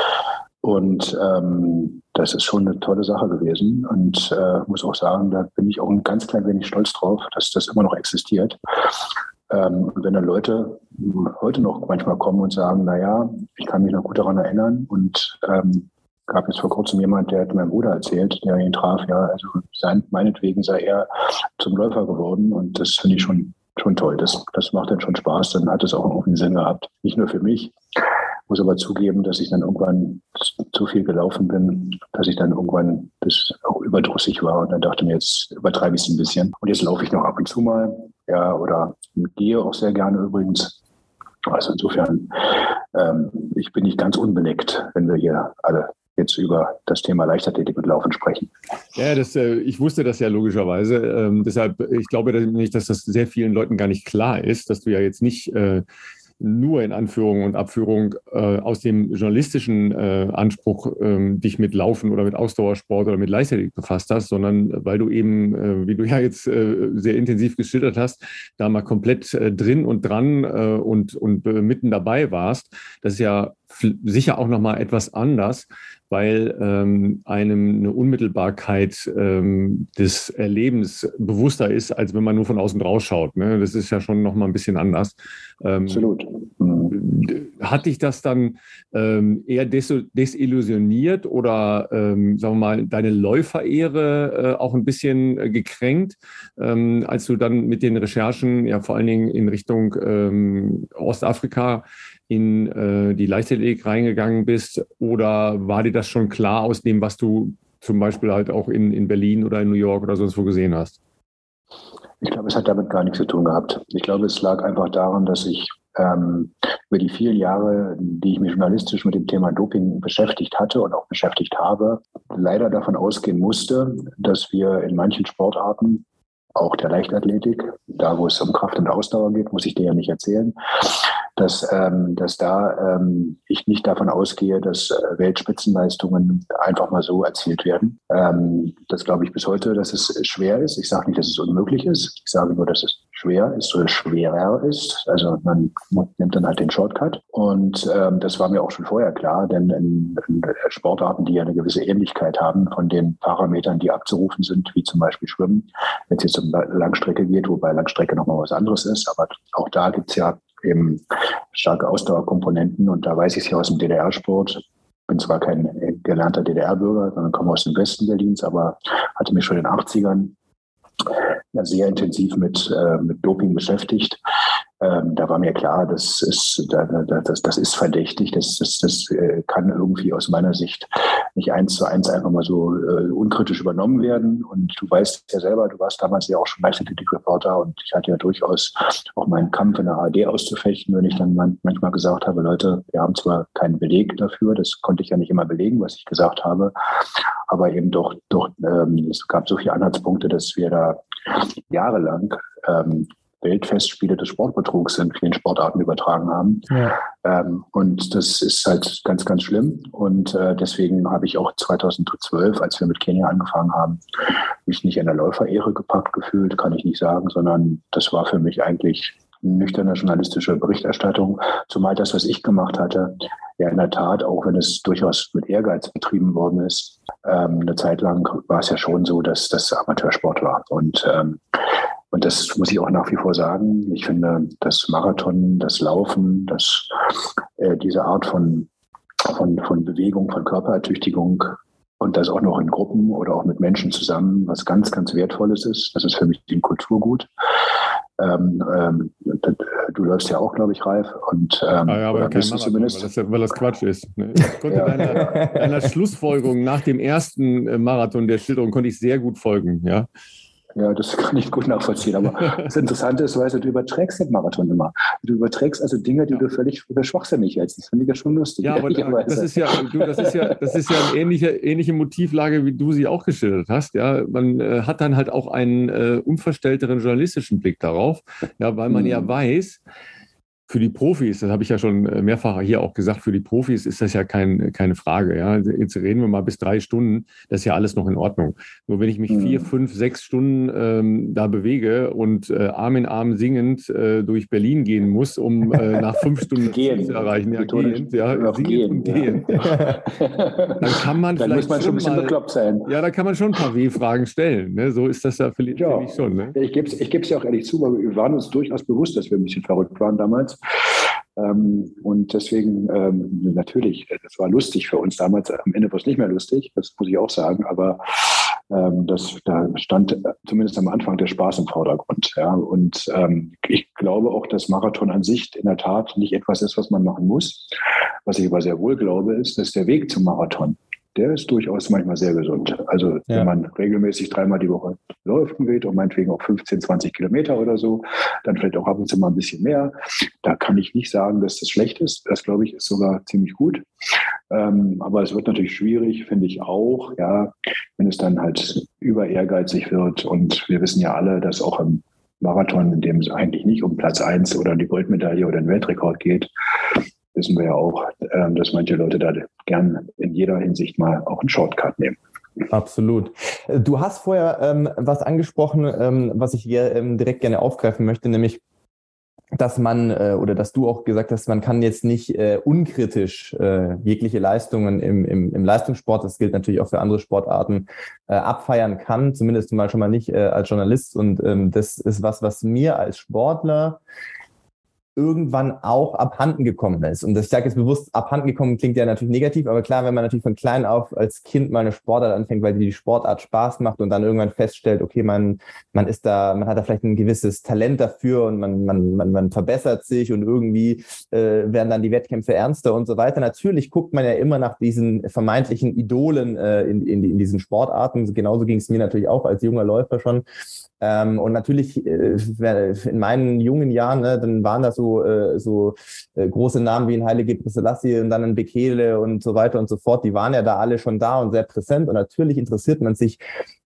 Und das ist schon eine tolle Sache gewesen und muss auch sagen, da bin ich auch ein ganz klein wenig stolz drauf, dass das immer noch existiert. Und wenn dann Leute heute noch manchmal kommen und sagen, naja, ich kann mich noch gut daran erinnern und gab jetzt vor kurzem jemand, der hat meinem Bruder erzählt, der ihn traf, ja, also meinetwegen sei er zum Läufer geworden und das finde ich schon toll. Das macht dann schon Spaß, dann hat es auch irgendwie einen Sinn gehabt. Nicht nur für mich, muss aber zugeben, dass ich dann irgendwann zu viel gelaufen bin, dass ich dann irgendwann das auch überdrüssig war und dann dachte mir, jetzt übertreibe ich es ein bisschen. Und jetzt laufe ich noch ab und zu mal, ja, oder gehe auch sehr gerne übrigens. Also insofern, ich bin nicht ganz unbeleckt, wenn wir hier alle jetzt über das Thema Leichtathletik und Laufen sprechen. Ja, ich wusste das ja logischerweise. Deshalb, ich glaube nicht, dass das sehr vielen Leuten gar nicht klar ist, dass du ja jetzt nicht nur in Anführung und Abführung aus dem journalistischen Anspruch dich mit Laufen oder mit Ausdauersport oder mit Leichtathletik befasst hast, sondern weil du eben, wie du ja jetzt sehr intensiv geschildert hast, da mal komplett drin und dran und mitten dabei warst. Das ist ja sicher auch nochmal etwas anders, weil einem eine Unmittelbarkeit des Erlebens bewusster ist, als wenn man nur von außen drauf schaut. Ne? Das ist ja schon nochmal ein bisschen anders. Absolut. Hat dich das dann eher desillusioniert oder, sagen wir mal, deine Läuferehre auch ein bisschen gekränkt, als du dann mit den Recherchen, ja vor allen Dingen in Richtung Ostafrika, in die Leichtathletik reingegangen bist, oder war dir das schon klar aus dem, was du zum Beispiel halt auch in Berlin oder in New York oder sonst wo gesehen hast? Ich glaube, es hat damit gar nichts zu tun gehabt. Ich glaube, es lag einfach daran, dass ich über die vielen Jahre, die ich mich journalistisch mit dem Thema Doping beschäftigt hatte und auch beschäftigt habe, leider davon ausgehen musste, dass wir in manchen Sportarten, auch der Leichtathletik, da wo es um Kraft und Ausdauer geht, muss ich dir ja nicht erzählen, dass da ich nicht davon ausgehe, dass Weltspitzenleistungen einfach mal so erzielt werden. Das glaube ich bis heute, dass es schwer ist. Ich sage nicht, dass es unmöglich ist. Ich sage nur, dass es schwer ist oder schwerer ist. Also man nimmt dann halt den Shortcut. Und das war mir auch schon vorher klar, denn in Sportarten, die ja eine gewisse Ähnlichkeit haben von den Parametern, die abzurufen sind, wie zum Beispiel Schwimmen, wenn es jetzt um Langstrecke geht, wobei Langstrecke nochmal was anderes ist, aber auch da gibt es ja eben starke Ausdauerkomponenten und da weiß ich es ja aus dem DDR-Sport. Ich bin zwar kein gelernter DDR-Bürger, sondern komme aus dem Westen Berlins, aber hatte mich schon in den 80ern sehr intensiv mit Doping beschäftigt. Da war mir klar, das ist verdächtig. Das kann irgendwie aus meiner Sicht nicht 1:1 einfach mal so unkritisch übernommen werden. Und du weißt ja selber, du warst damals ja auch schon Leichtathletik-Reporter und ich hatte ja durchaus auch meinen Kampf in der ARD auszufechten, wenn ich dann manchmal gesagt habe, Leute, wir haben zwar keinen Beleg dafür, das konnte ich ja nicht immer belegen, was ich gesagt habe, aber eben doch es gab so viele Anhaltspunkte, dass wir da jahrelang Weltfestspiele des Sportbetrugs in vielen Sportarten übertragen haben. Ja. Und das ist halt ganz, ganz schlimm. Und deswegen habe ich auch 2012, als wir mit Kenia angefangen haben, mich nicht in der Läuferehre gepackt gefühlt, kann ich nicht sagen, sondern das war für mich eigentlich nüchterne journalistische Berichterstattung, zumal das, was ich gemacht hatte, ja in der Tat, auch wenn es durchaus mit Ehrgeiz betrieben worden ist, eine Zeit lang war es ja schon so, dass das Amateursport war. Und das muss ich auch nach wie vor sagen. Ich finde, das Marathon, das Laufen, diese Art von Bewegung, von Körperertüchtigung und das auch noch in Gruppen oder auch mit Menschen zusammen, was ganz, ganz Wertvolles ist. Das ist für mich ein Kulturgut. Du läufst ja auch, glaube ich, Ralf. Und, aber kein Marathon, weil das Quatsch ist. Ne? Ich konnte deiner Schlussfolgerung nach dem ersten Marathon der Schilderung konnte ich sehr gut folgen. Ja. Ja, das kann ich gut nachvollziehen. Aber das Interessante ist, weißt du überträgst den Marathon immer. Du überträgst also Dinge, die du völlig für schwachsinnig hältst. Das finde ich ja schon lustig. Ja, aber das ist ja eine ähnliche Motivlage, wie du sie auch geschildert hast. Ja, man hat dann halt auch einen unverstellteren journalistischen Blick darauf, ja, weil man ja weiß, für die Profis, das habe ich ja schon mehrfach hier auch gesagt, für die Profis ist das ja keine Frage. Ja? Jetzt reden wir mal bis 3 Stunden, das ist ja alles noch in Ordnung. Nur wenn ich mich 4, 5, 6 Stunden da bewege und Arm in Arm singend durch Berlin gehen muss, um nach 5 Stunden zu erreichen, gehend. Dann kann man dann vielleicht muss man schon ein bisschen bekloppt sein. Ja, da kann man schon ein paar W-Fragen stellen. Ne? So ist das ja für mich schon. Ne? Ich gebe es ja auch ehrlich zu, weil wir waren uns durchaus bewusst, dass wir ein bisschen verrückt waren damals. Und deswegen natürlich, das war lustig für uns damals. Am Ende war es nicht mehr lustig, das muss ich auch sagen, aber da stand zumindest am Anfang der Spaß im Vordergrund. Ja? Und ich glaube auch, dass Marathon an sich in der Tat nicht etwas ist, was man machen muss. Was ich aber sehr wohl glaube, ist, dass der Weg zum Marathon, der ist durchaus manchmal sehr gesund. Also wenn man regelmäßig 3-mal die Woche läuft geht und meinetwegen auch 15, 20 Kilometer oder so, dann vielleicht auch ab und zu mal ein bisschen mehr. Da kann ich nicht sagen, dass das schlecht ist. Das, glaube ich, ist sogar ziemlich gut. Aber es wird natürlich schwierig, finde ich auch, ja, wenn es dann halt über ehrgeizig wird. Und wir wissen ja alle, dass auch im Marathon, in dem es eigentlich nicht um Platz 1 oder die Goldmedaille oder den Weltrekord geht, wissen wir ja auch, dass manche Leute da gern in jeder Hinsicht mal auch einen Shortcut nehmen. Absolut. Du hast vorher was angesprochen, was ich hier direkt gerne aufgreifen möchte, nämlich, dass man, oder dass du auch gesagt hast, man kann jetzt nicht unkritisch jegliche Leistungen im Leistungssport, das gilt natürlich auch für andere Sportarten, abfeiern kann, zumindest mal schon mal nicht als Journalist. Und das ist was mir als Sportler irgendwann auch abhanden gekommen ist. Und ich sage jetzt bewusst, abhanden gekommen klingt ja natürlich negativ, aber klar, wenn man natürlich von klein auf als Kind mal eine Sportart anfängt, weil die Sportart Spaß macht und dann irgendwann feststellt, okay, man hat da vielleicht ein gewisses Talent dafür und man verbessert sich und irgendwie werden dann die Wettkämpfe ernster und so weiter. Natürlich guckt man ja immer nach diesen vermeintlichen Idolen in diesen Sportarten. Genauso ging es mir natürlich auch als junger Läufer schon. Und natürlich in meinen jungen Jahren, ne, dann waren das so große Namen wie ein Haile Gebrselassie und dann ein Bekele und so weiter und so fort. Die waren ja da alle schon da und sehr präsent. Und natürlich interessiert man sich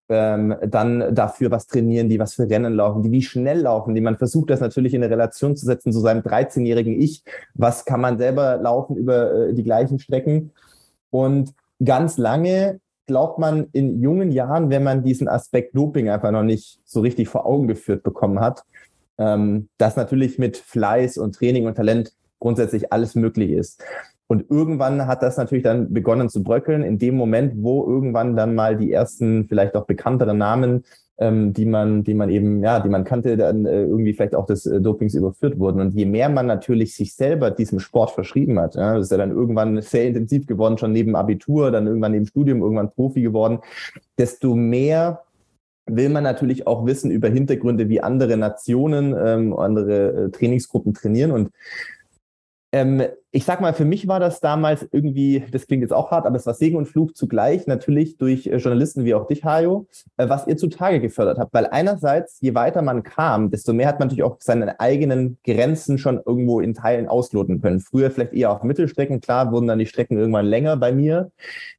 dann dafür was trainieren die, was für Rennen laufen die, wie schnell laufen die. Man versucht das natürlich in eine Relation zu setzen zu seinem 13-jährigen Ich. Was kann man selber laufen über die gleichen Strecken? Und ganz lange glaubt man in jungen Jahren, wenn man diesen Aspekt Doping einfach noch nicht so richtig vor Augen geführt bekommen hat, dass natürlich mit Fleiß und Training und Talent grundsätzlich alles möglich ist. Und irgendwann hat das natürlich dann begonnen zu bröckeln, in dem Moment, wo irgendwann dann mal die ersten, vielleicht auch bekannteren Namen, die man kannte, dann irgendwie vielleicht auch des Dopings überführt wurden. Und je mehr man natürlich sich selber diesem Sport verschrieben hat, das ist ja dann irgendwann sehr intensiv geworden, schon neben Abitur, dann irgendwann neben Studium, irgendwann Profi geworden, desto mehr will man natürlich auch wissen über Hintergründe, wie andere Nationen, andere Trainingsgruppen trainieren. Und ich sag mal, für mich war das damals irgendwie, das klingt jetzt auch hart, aber es war Segen und Fluch zugleich, natürlich durch Journalisten wie auch dich, Hajo, was ihr zutage gefördert habt. Weil einerseits, je weiter man kam, desto mehr hat man natürlich auch seine eigenen Grenzen schon irgendwo in Teilen ausloten können. Früher vielleicht eher auf Mittelstrecken, klar, wurden dann die Strecken irgendwann länger bei mir.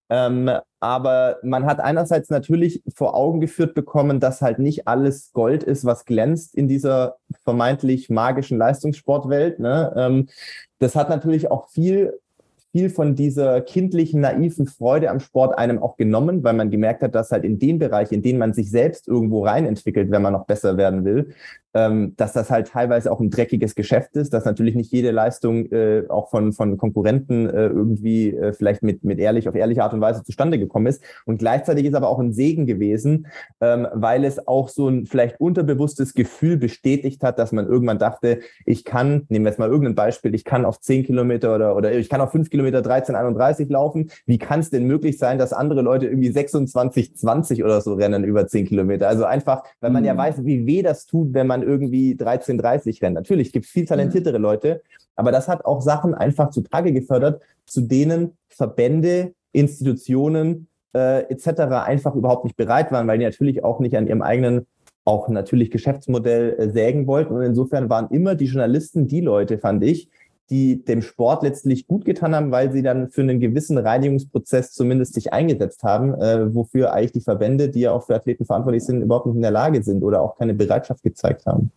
Aber man hat einerseits natürlich vor Augen geführt bekommen, dass halt nicht alles Gold ist, was glänzt in dieser vermeintlich magischen Leistungssportwelt, ne? Das hat natürlich auch viel von dieser kindlichen, naiven Freude am Sport einem auch genommen, weil man gemerkt hat, dass halt in den Bereich, in den man sich selbst irgendwo rein entwickelt, wenn man noch besser werden will, dass das halt teilweise auch ein dreckiges Geschäft ist, dass natürlich nicht jede Leistung auch von Konkurrenten irgendwie vielleicht mit auf ehrliche Art und Weise zustande gekommen ist. Und gleichzeitig ist aber auch ein Segen gewesen, weil es auch so ein vielleicht unterbewusstes Gefühl bestätigt hat, dass man irgendwann dachte, nehmen wir jetzt mal irgendein Beispiel, ich kann auf 10 Kilometer oder ich kann auf 5 Kilometer 13,31 laufen. Wie kann es denn möglich sein, dass andere Leute irgendwie 26,20 oder so rennen über 10 Kilometer? Also einfach, weil man ja weiß, wie weh das tut, wenn man irgendwie 13,30 rennt. Natürlich gibt es viel talentiertere Leute, aber das hat auch Sachen einfach zutage gefördert, zu denen Verbände, Institutionen etc. einfach überhaupt nicht bereit waren, weil die natürlich auch nicht an ihrem eigenen, auch natürlich Geschäftsmodell sägen wollten. Und insofern waren immer die Journalisten die Leute, fand ich, die dem Sport letztlich gut getan haben, weil sie dann für einen gewissen Reinigungsprozess zumindest sich eingesetzt haben, wofür eigentlich die Verbände, die ja auch für Athleten verantwortlich sind, überhaupt nicht in der Lage sind oder auch keine Bereitschaft gezeigt haben.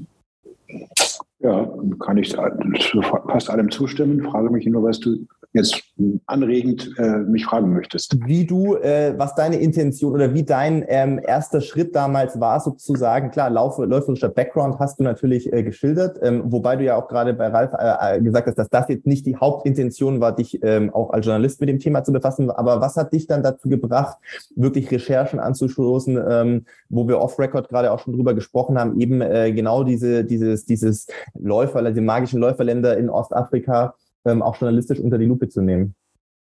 Ja, kann ich zu fast allem zustimmen. Frage mich nur, was du jetzt anregend mich fragen möchtest. Wie du, was deine Intention oder wie dein erster Schritt damals war, sozusagen. Klar, läuferischer Background hast du natürlich geschildert, wobei du ja auch gerade bei Ralf gesagt hast, dass das jetzt nicht die Hauptintention war, dich auch als Journalist mit dem Thema zu befassen. Aber was hat dich dann dazu gebracht, wirklich Recherchen anzustoßen, wo wir off-Record gerade auch schon drüber gesprochen haben, eben genau dieses Läufer, die magischen Läuferländer in Ostafrika auch journalistisch unter die Lupe zu nehmen?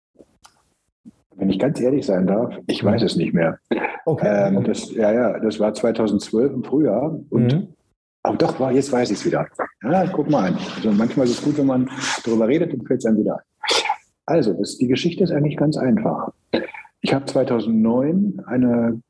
Wenn ich ganz ehrlich sein darf, ich weiß es nicht mehr. Okay. Das war 2012 im Frühjahr und doch, jetzt weiß ich es wieder. Ja, guck mal an. Also manchmal ist es gut, wenn man darüber redet, dann fällt es einem wieder ein. Also, die Geschichte ist eigentlich ganz einfach. Ich habe 2009 eine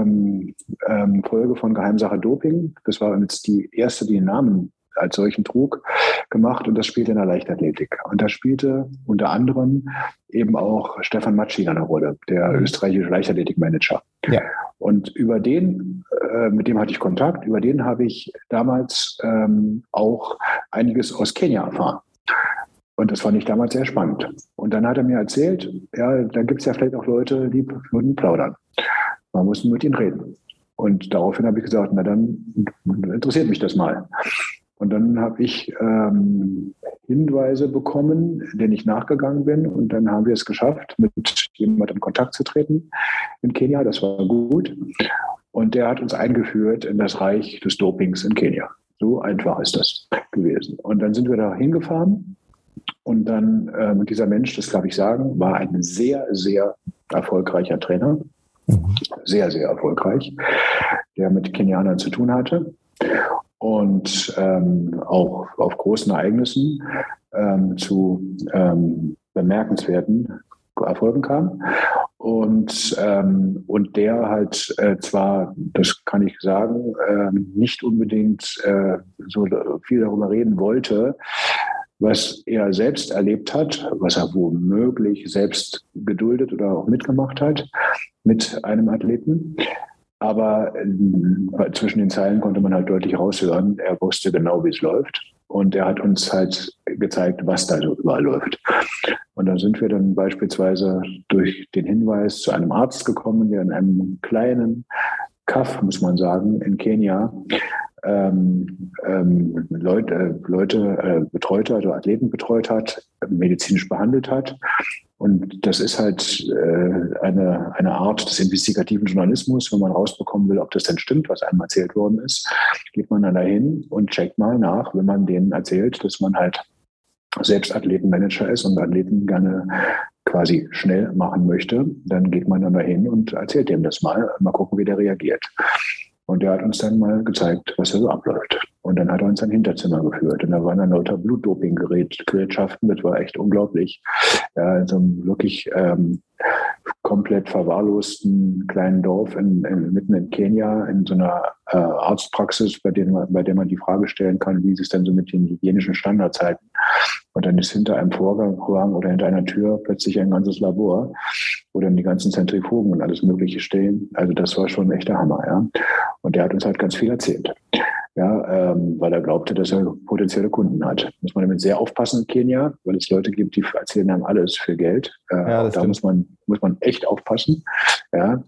Folge von Geheimsache Doping, das war jetzt die erste, die den Namen als solchen trug, gemacht, und das spielte in der Leichtathletik. Und da spielte unter anderem eben auch Stefan Matschin eine Rolle, der österreichische Leichtathletikmanager. Ja. Und über den, mit dem hatte ich Kontakt, über den habe ich damals auch einiges aus Kenia erfahren. Und das fand ich damals sehr spannend. Und dann hat er mir erzählt, ja, da gibt es ja vielleicht auch Leute, die würden plaudern. Man muss mit ihnen reden. Und daraufhin habe ich gesagt, na dann interessiert mich das mal. Und dann habe ich Hinweise bekommen, denen ich nachgegangen bin. Und dann haben wir es geschafft, mit jemandem in Kontakt zu treten in Kenia. Das war gut. Und der hat uns eingeführt in das Reich des Dopings in Kenia. So einfach ist das gewesen. Und dann sind wir da hingefahren. Und dann, dieser Mensch, das darf ich sagen, war ein sehr, sehr erfolgreicher Trainer. Sehr, sehr erfolgreich, der mit Kenianern zu tun hatte. Und auch auf großen Ereignissen zu bemerkenswerten Erfolgen kam. Und der halt zwar, das kann ich sagen, nicht unbedingt so viel darüber reden wollte, was er selbst erlebt hat, was er womöglich selbst geduldet oder auch mitgemacht hat mit einem Athleten. Aber zwischen den Zeilen konnte man halt deutlich raushören, er wusste genau, wie es läuft. Und er hat uns halt gezeigt, was da so überall läuft. Und da sind wir dann beispielsweise durch den Hinweis zu einem Arzt gekommen, der in einem kleinen Kaff, muss man sagen, in Kenia Leute betreut hat, also Athleten betreut hat, medizinisch behandelt hat. Und das ist halt eine Art des investigativen Journalismus. Wenn man rausbekommen will, ob das denn stimmt, was einem erzählt worden ist, geht man dann dahin und checkt mal nach, wenn man denen erzählt, dass man halt selbst Athletenmanager ist und Athleten gerne quasi schnell machen möchte, dann geht man dann dahin und erzählt dem das mal gucken, wie der reagiert. Und der hat uns dann mal gezeigt, was da so abläuft. Und dann hat er uns ein Hinterzimmer geführt. Und da waren dann lauter Blutdoping-Gerätschaften. Das war echt unglaublich. Ja, in so einem wirklich komplett verwahrlosten kleinen Dorf mitten in Kenia, in so einer Arztpraxis, bei der man die Frage stellen kann, wie es denn so mit den hygienischen Standards halten. Und dann ist hinter einem Vorgang oder hinter einer Tür plötzlich ein ganzes Labor, wo dann die ganzen Zentrifugen und alles Mögliche stehen. Also das war schon ein echter Hammer, ja. Und der hat uns halt ganz viel erzählt. Ja, weil er glaubte, dass er potenzielle Kunden hat. Muss man damit sehr aufpassen in Kenia, weil es Leute gibt, die erzählen einem alles für Geld. Da muss man echt aufpassen. Ja.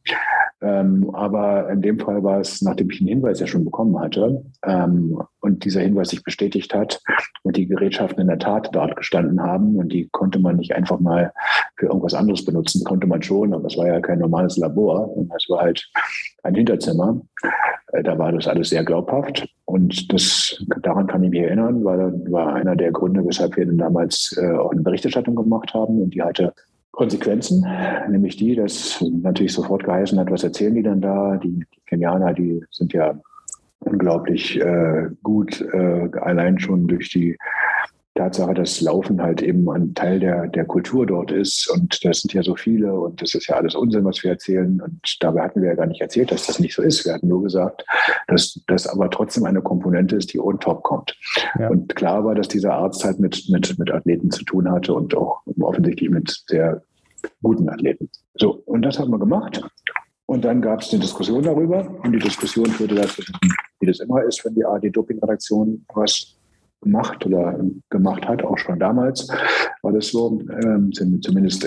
Aber in dem Fall war es, nachdem ich einen Hinweis ja schon bekommen hatte und dieser Hinweis sich bestätigt hat und die Gerätschaften in der Tat dort gestanden haben und die konnte man nicht einfach mal für irgendwas anderes benutzen, konnte man schon, aber es war ja kein normales Labor, es war halt ein Hinterzimmer. Da war das alles sehr glaubhaft und daran kann ich mich erinnern, weil das war einer der Gründe, weshalb wir dann damals auch eine Berichterstattung gemacht haben und die hatte Konsequenzen, nämlich die, dass natürlich sofort geheißen hat, was erzählen die dann da? Die Kenianer, die sind ja unglaublich gut, allein schon durch die Tatsache, dass Laufen halt eben ein Teil der Kultur dort ist und das sind ja so viele und das ist ja alles Unsinn, was wir erzählen und dabei hatten wir ja gar nicht erzählt, dass das nicht so ist. Wir hatten nur gesagt, dass das aber trotzdem eine Komponente ist, die on top kommt. Ja. Und klar war, dass dieser Arzt halt mit Athleten zu tun hatte und auch offensichtlich mit sehr guten Athleten. So, und das haben wir gemacht. Und dann gab es eine Diskussion darüber. Und die Diskussion führte dazu, wie das immer ist, wenn die ARD-Doping-Redaktion was gemacht oder gemacht hat, auch schon damals war das so, zumindest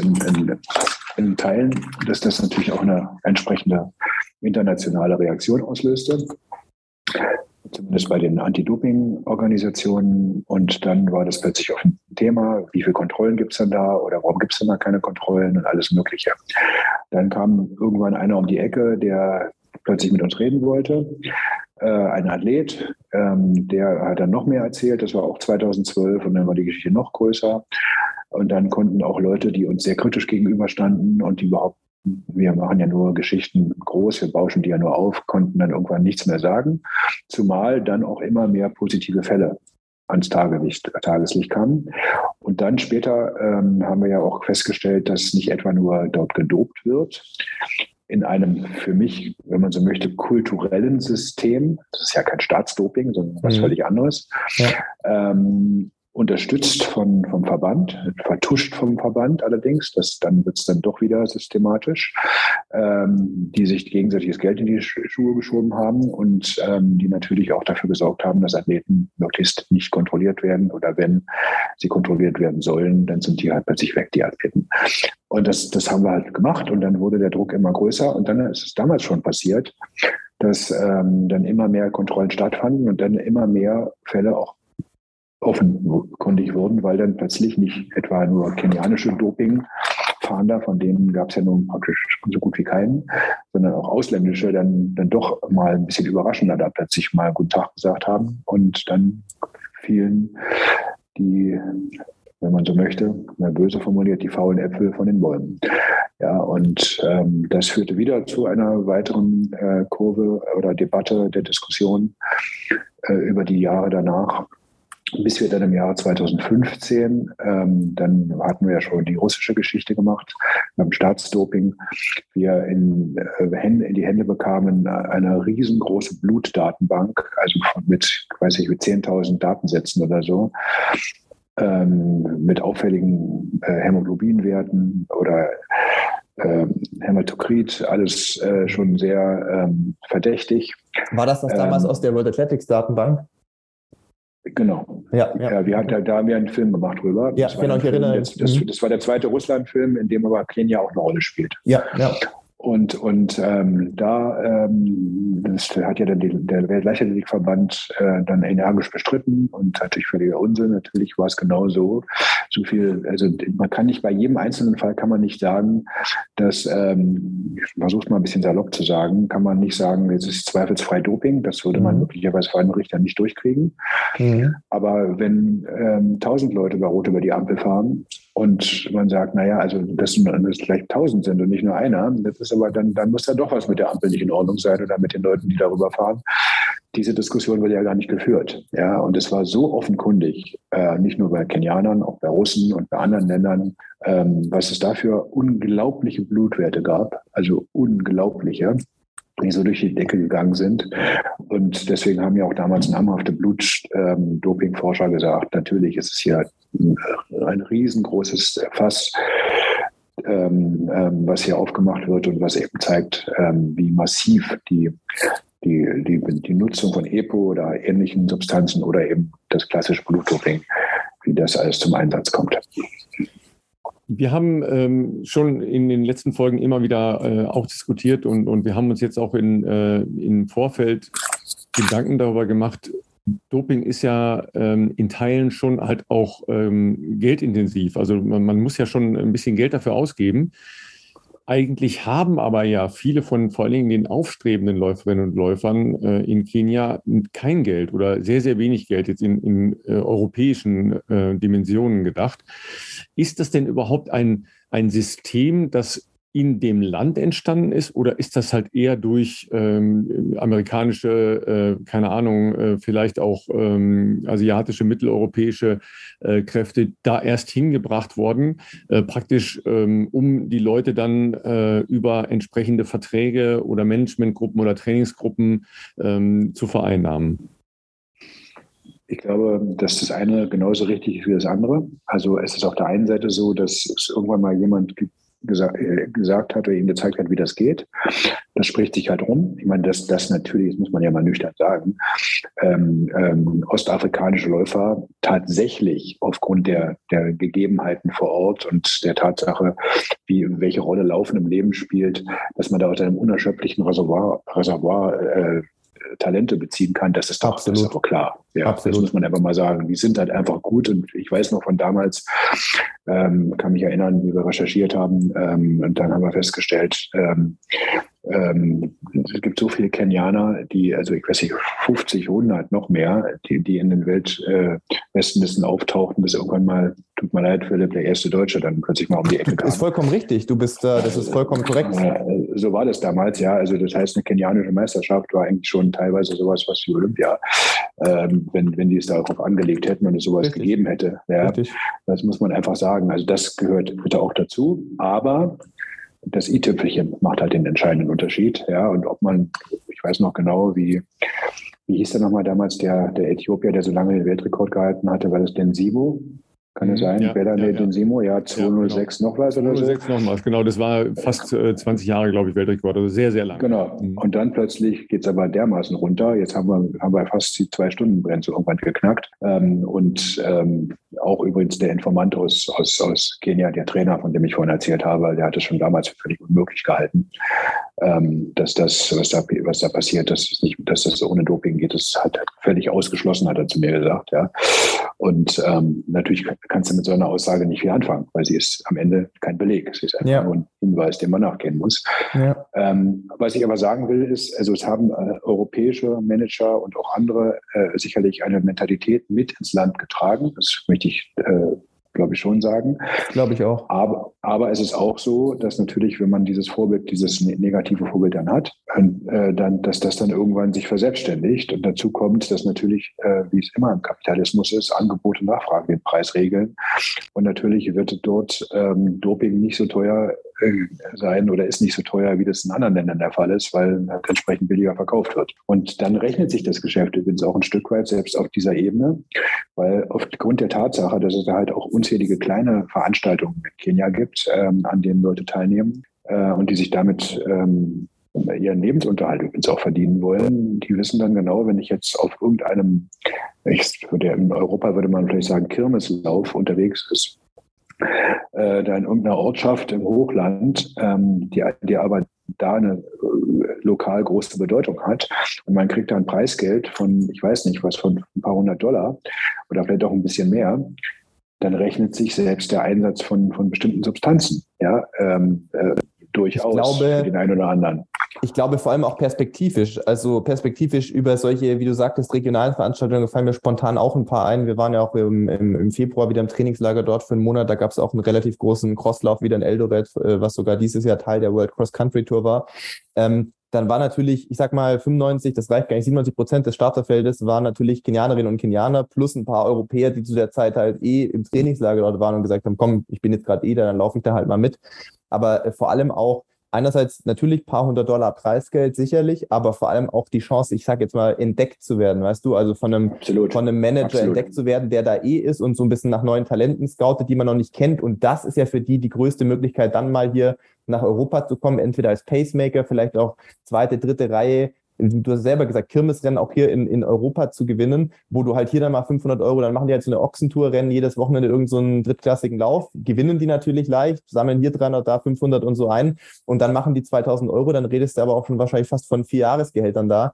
in Teilen, dass das natürlich auch eine entsprechende internationale Reaktion auslöste. Zumindest bei den Anti-Doping-Organisationen. Und dann war das plötzlich auch ein Thema, wie viele Kontrollen gibt es denn da oder warum gibt es denn da keine Kontrollen und alles Mögliche. Dann kam irgendwann einer um die Ecke, der plötzlich mit uns reden wollte. Ein Athlet, der hat dann noch mehr erzählt, das war auch 2012 und dann war die Geschichte noch größer. Und dann konnten auch Leute, die uns sehr kritisch gegenüberstanden und die überhaupt, wir machen ja nur Geschichten groß, wir bauschen die ja nur auf, konnten dann irgendwann nichts mehr sagen. Zumal dann auch immer mehr positive Fälle ans Tageslicht kamen. Und dann später haben wir ja auch festgestellt, dass nicht etwa nur dort gedopt wird, in einem für mich, wenn man so möchte, kulturellen System, das ist ja kein Staatsdoping, sondern was völlig anderes, ja. Unterstützt vom Verband, vertuscht vom Verband allerdings, dann wird es dann doch wieder systematisch, die sich gegenseitiges Geld in die Schuhe geschoben haben und die natürlich auch dafür gesorgt haben, dass Athleten möglichst nicht kontrolliert werden oder wenn sie kontrolliert werden sollen, dann sind die halt plötzlich weg, die Athleten. Und das haben wir halt gemacht und dann wurde der Druck immer größer und dann ist es damals schon passiert, dass dann immer mehr Kontrollen stattfanden und dann immer mehr Fälle auch offenkundig wurden, weil dann plötzlich nicht etwa nur kenianische Dopingfahnder, von denen gab es ja nun praktisch so gut wie keinen, sondern auch ausländische dann doch mal ein bisschen überraschender da plötzlich mal Guten Tag gesagt haben und dann fielen die, wenn man so möchte, mal böse formuliert, die faulen Äpfel von den Bäumen. Ja, und das führte wieder zu einer weiteren Kurve oder Debatte der Diskussion über die Jahre danach, bis wir dann im Jahre 2015, dann hatten wir ja schon die russische Geschichte gemacht, beim Staatsdoping, wir in die Hände bekamen eine riesengroße Blutdatenbank, also mit 10.000 Datensätzen oder so, mit auffälligen Hämoglobinwerten oder Hämatokrit, alles schon sehr verdächtig. War das damals aus der World Athletics Datenbank? Genau. Ja, da haben wir einen Film gemacht drüber. Ja, genau, ich erinnere mich. Das war der zweite Russland-Film, in dem aber Kenia auch eine Rolle spielt. Ja. Und das hat ja dann der Weltleichtathletikverband dann energisch bestritten und natürlich völliger Unsinn. Natürlich war es genau so. So viel, also man kann nicht bei jedem einzelnen Fall kann man nicht sagen, dass, ich versuche es mal ein bisschen salopp zu sagen, kann man nicht sagen, jetzt ist zweifelsfrei Doping. Das würde man möglicherweise vor einem Richter nicht durchkriegen. Aber wenn 1000 Leute bei Rot über die Ampel fahren und man sagt, naja, also dass vielleicht 1000 sind und nicht nur einer, das ist aber dann muss da doch was mit der Ampel nicht in Ordnung sein oder mit den Leuten, die darüber fahren. Diese Diskussion wurde ja gar nicht geführt. Ja, und es war so offenkundig, nicht nur bei Kenianern, auch bei Russen und bei anderen Ländern, was es da für unglaubliche Blutwerte gab, also unglaubliche, die so durch die Decke gegangen sind. Und deswegen haben ja auch damals namhafte Blutdopingforscher gesagt, natürlich ist es hier ein riesengroßes Fass, was hier aufgemacht wird und was eben zeigt, wie massiv die Nutzung von EPO oder ähnlichen Substanzen oder eben das klassische Blutdoping, wie das alles zum Einsatz kommt. Wir haben schon in den letzten Folgen immer wieder auch diskutiert und wir haben uns jetzt auch im Vorfeld Gedanken darüber gemacht. Doping ist ja in Teilen schon halt auch geldintensiv. Also man muss ja schon ein bisschen Geld dafür ausgeben. Eigentlich haben aber ja viele von vor allen Dingen den aufstrebenden Läuferinnen und Läufern in Kenia kein Geld oder sehr, sehr wenig Geld jetzt in europäischen Dimensionen gedacht. Ist das denn überhaupt ein System, das in dem Land entstanden ist oder ist das halt eher durch amerikanische, keine Ahnung, vielleicht auch asiatische, mitteleuropäische Kräfte da erst hingebracht worden, praktisch um die Leute dann über entsprechende Verträge oder Managementgruppen oder Trainingsgruppen zu vereinnahmen? Ich glaube, dass das eine genauso richtig ist wie das andere. Also es ist auf der einen Seite so, dass es irgendwann mal jemand gesagt hat oder ihm gezeigt hat, wie das geht. Das spricht sich halt rum. Ich meine, das natürlich, das muss man ja mal nüchtern sagen, ostafrikanische Läufer tatsächlich aufgrund der Gegebenheiten vor Ort und der Tatsache, welche Rolle Laufen im Leben spielt, dass man da aus einem unerschöpflichen Reservoir Talente beziehen kann, das ist doch klar. Ja, absolut. Das muss man einfach mal sagen. Die sind halt einfach gut und ich weiß noch von damals, kann mich erinnern, wie wir recherchiert haben und dann haben wir festgestellt, es gibt so viele Kenianer, die, also ich weiß nicht, 50, 100 noch mehr, die in den Weltbestenlisten auftauchten, bis irgendwann mal, tut mir leid, Philipp, der erste Deutsche dann plötzlich mal um die Ecke kam. Das ist vollkommen richtig, das ist vollkommen korrekt. So war das damals, ja. Also das heißt, eine kenianische Meisterschaft war eigentlich schon teilweise sowas was wie Olympia, wenn die es darauf angelegt hätten und es sowas gegeben hätte. Ja, das muss man einfach sagen. Also das gehört bitte auch dazu, aber das i-Tüpfelchen macht halt den entscheidenden Unterschied. Ja, und ob man, ich weiß noch genau, wie hieß der nochmal damals, der Äthiopier, der so lange den Weltrekord gehalten hatte, war das Densibo? Kann das sein? Ja, den Simo? Ja, 206 noch was oder so? 206 noch was, genau. Das war fast 20 Jahre, glaube ich, Weltrekord. Also sehr, sehr lang. Genau. Und dann plötzlich geht es aber dermaßen runter. Jetzt haben wir fast die 2-Stunden-Grenze irgendwann geknackt. Auch übrigens der Informant aus Kenia, der Trainer, von dem ich vorhin erzählt habe, der hat es schon damals für völlig unmöglich gehalten, dass das, was da passiert, dass das ohne Doping geht. Das hat er völlig ausgeschlossen, hat er zu mir gesagt. Ja. Und natürlich kannst du mit so einer Aussage nicht viel anfangen, weil sie ist am Ende kein Beleg. Sie ist einfach nur ein Hinweis, dem man nachgehen muss. Ja. Was ich aber sagen will, ist, also es haben europäische Manager und auch andere sicherlich eine Mentalität mit ins Land getragen. Das möchte ich glaube ich schon sagen. Glaube ich auch. Aber es ist auch so, dass natürlich, wenn man dieses negative Vorbild dann hat, dass das dann irgendwann sich verselbstständigt. Und dazu kommt, dass natürlich, wie es immer im Kapitalismus ist, Angebot und Nachfrage den Preis regeln. Und natürlich wird dort Doping nicht so teuer sein oder ist nicht so teuer, wie das in anderen Ländern der Fall ist, weil entsprechend billiger verkauft wird. Und dann rechnet sich das Geschäft übrigens auch ein Stück weit selbst auf dieser Ebene, weil aufgrund der Tatsache, dass es da halt auch unzählige kleine Veranstaltungen in Kenia gibt, an denen Leute teilnehmen, und die sich damit ihren Lebensunterhalt übrigens auch verdienen wollen, die wissen dann genau, wenn ich jetzt auf irgendeinem, in Europa würde man vielleicht sagen, Kirmeslauf unterwegs ist, da in irgendeiner Ortschaft im Hochland, die aber da eine lokal große Bedeutung hat. Und man kriegt da ein Preisgeld von, ich weiß nicht was, von ein paar $100 oder vielleicht auch ein bisschen mehr. Dann rechnet sich selbst der Einsatz von bestimmten Substanzen, durchaus für den einen oder anderen. Ich glaube vor allem auch perspektivisch. Also perspektivisch über solche, wie du sagtest, regionalen Veranstaltungen fallen mir spontan auch ein paar ein. Wir waren ja auch im Februar wieder im Trainingslager dort für einen Monat. Da gab es auch einen relativ großen Crosslauf wieder in Eldoret, was sogar dieses Jahr Teil der World Cross Country Tour war. Dann war natürlich, ich sag mal 95, das reicht gar nicht, 97% des Starterfeldes waren natürlich Kenianerinnen und Kenianer plus ein paar Europäer, die zu der Zeit halt im Trainingslager dort waren und gesagt haben, komm, ich bin jetzt gerade da, dann laufe ich da halt mal mit. Aber vor allem auch einerseits natürlich ein paar $100 Preisgeld sicherlich, aber vor allem auch die Chance, ich sage jetzt mal, entdeckt zu werden, weißt du, also von einem Manager entdeckt zu werden, der da ist und so ein bisschen nach neuen Talenten scoutet, die man noch nicht kennt. Und das ist ja für die größte Möglichkeit, dann mal hier nach Europa zu kommen, entweder als Pacemaker, vielleicht auch zweite, dritte Reihe. Du hast selber gesagt, Kirmesrennen auch hier in Europa zu gewinnen, wo du halt hier dann mal 500 Euro, dann machen die halt so eine Ochsentour, rennen jedes Wochenende irgend so einen drittklassigen Lauf, gewinnen die natürlich leicht, sammeln hier 300, da 500 und so ein und dann machen die 2000 Euro, dann redest du aber auch schon wahrscheinlich fast von 4 Jahresgehältern da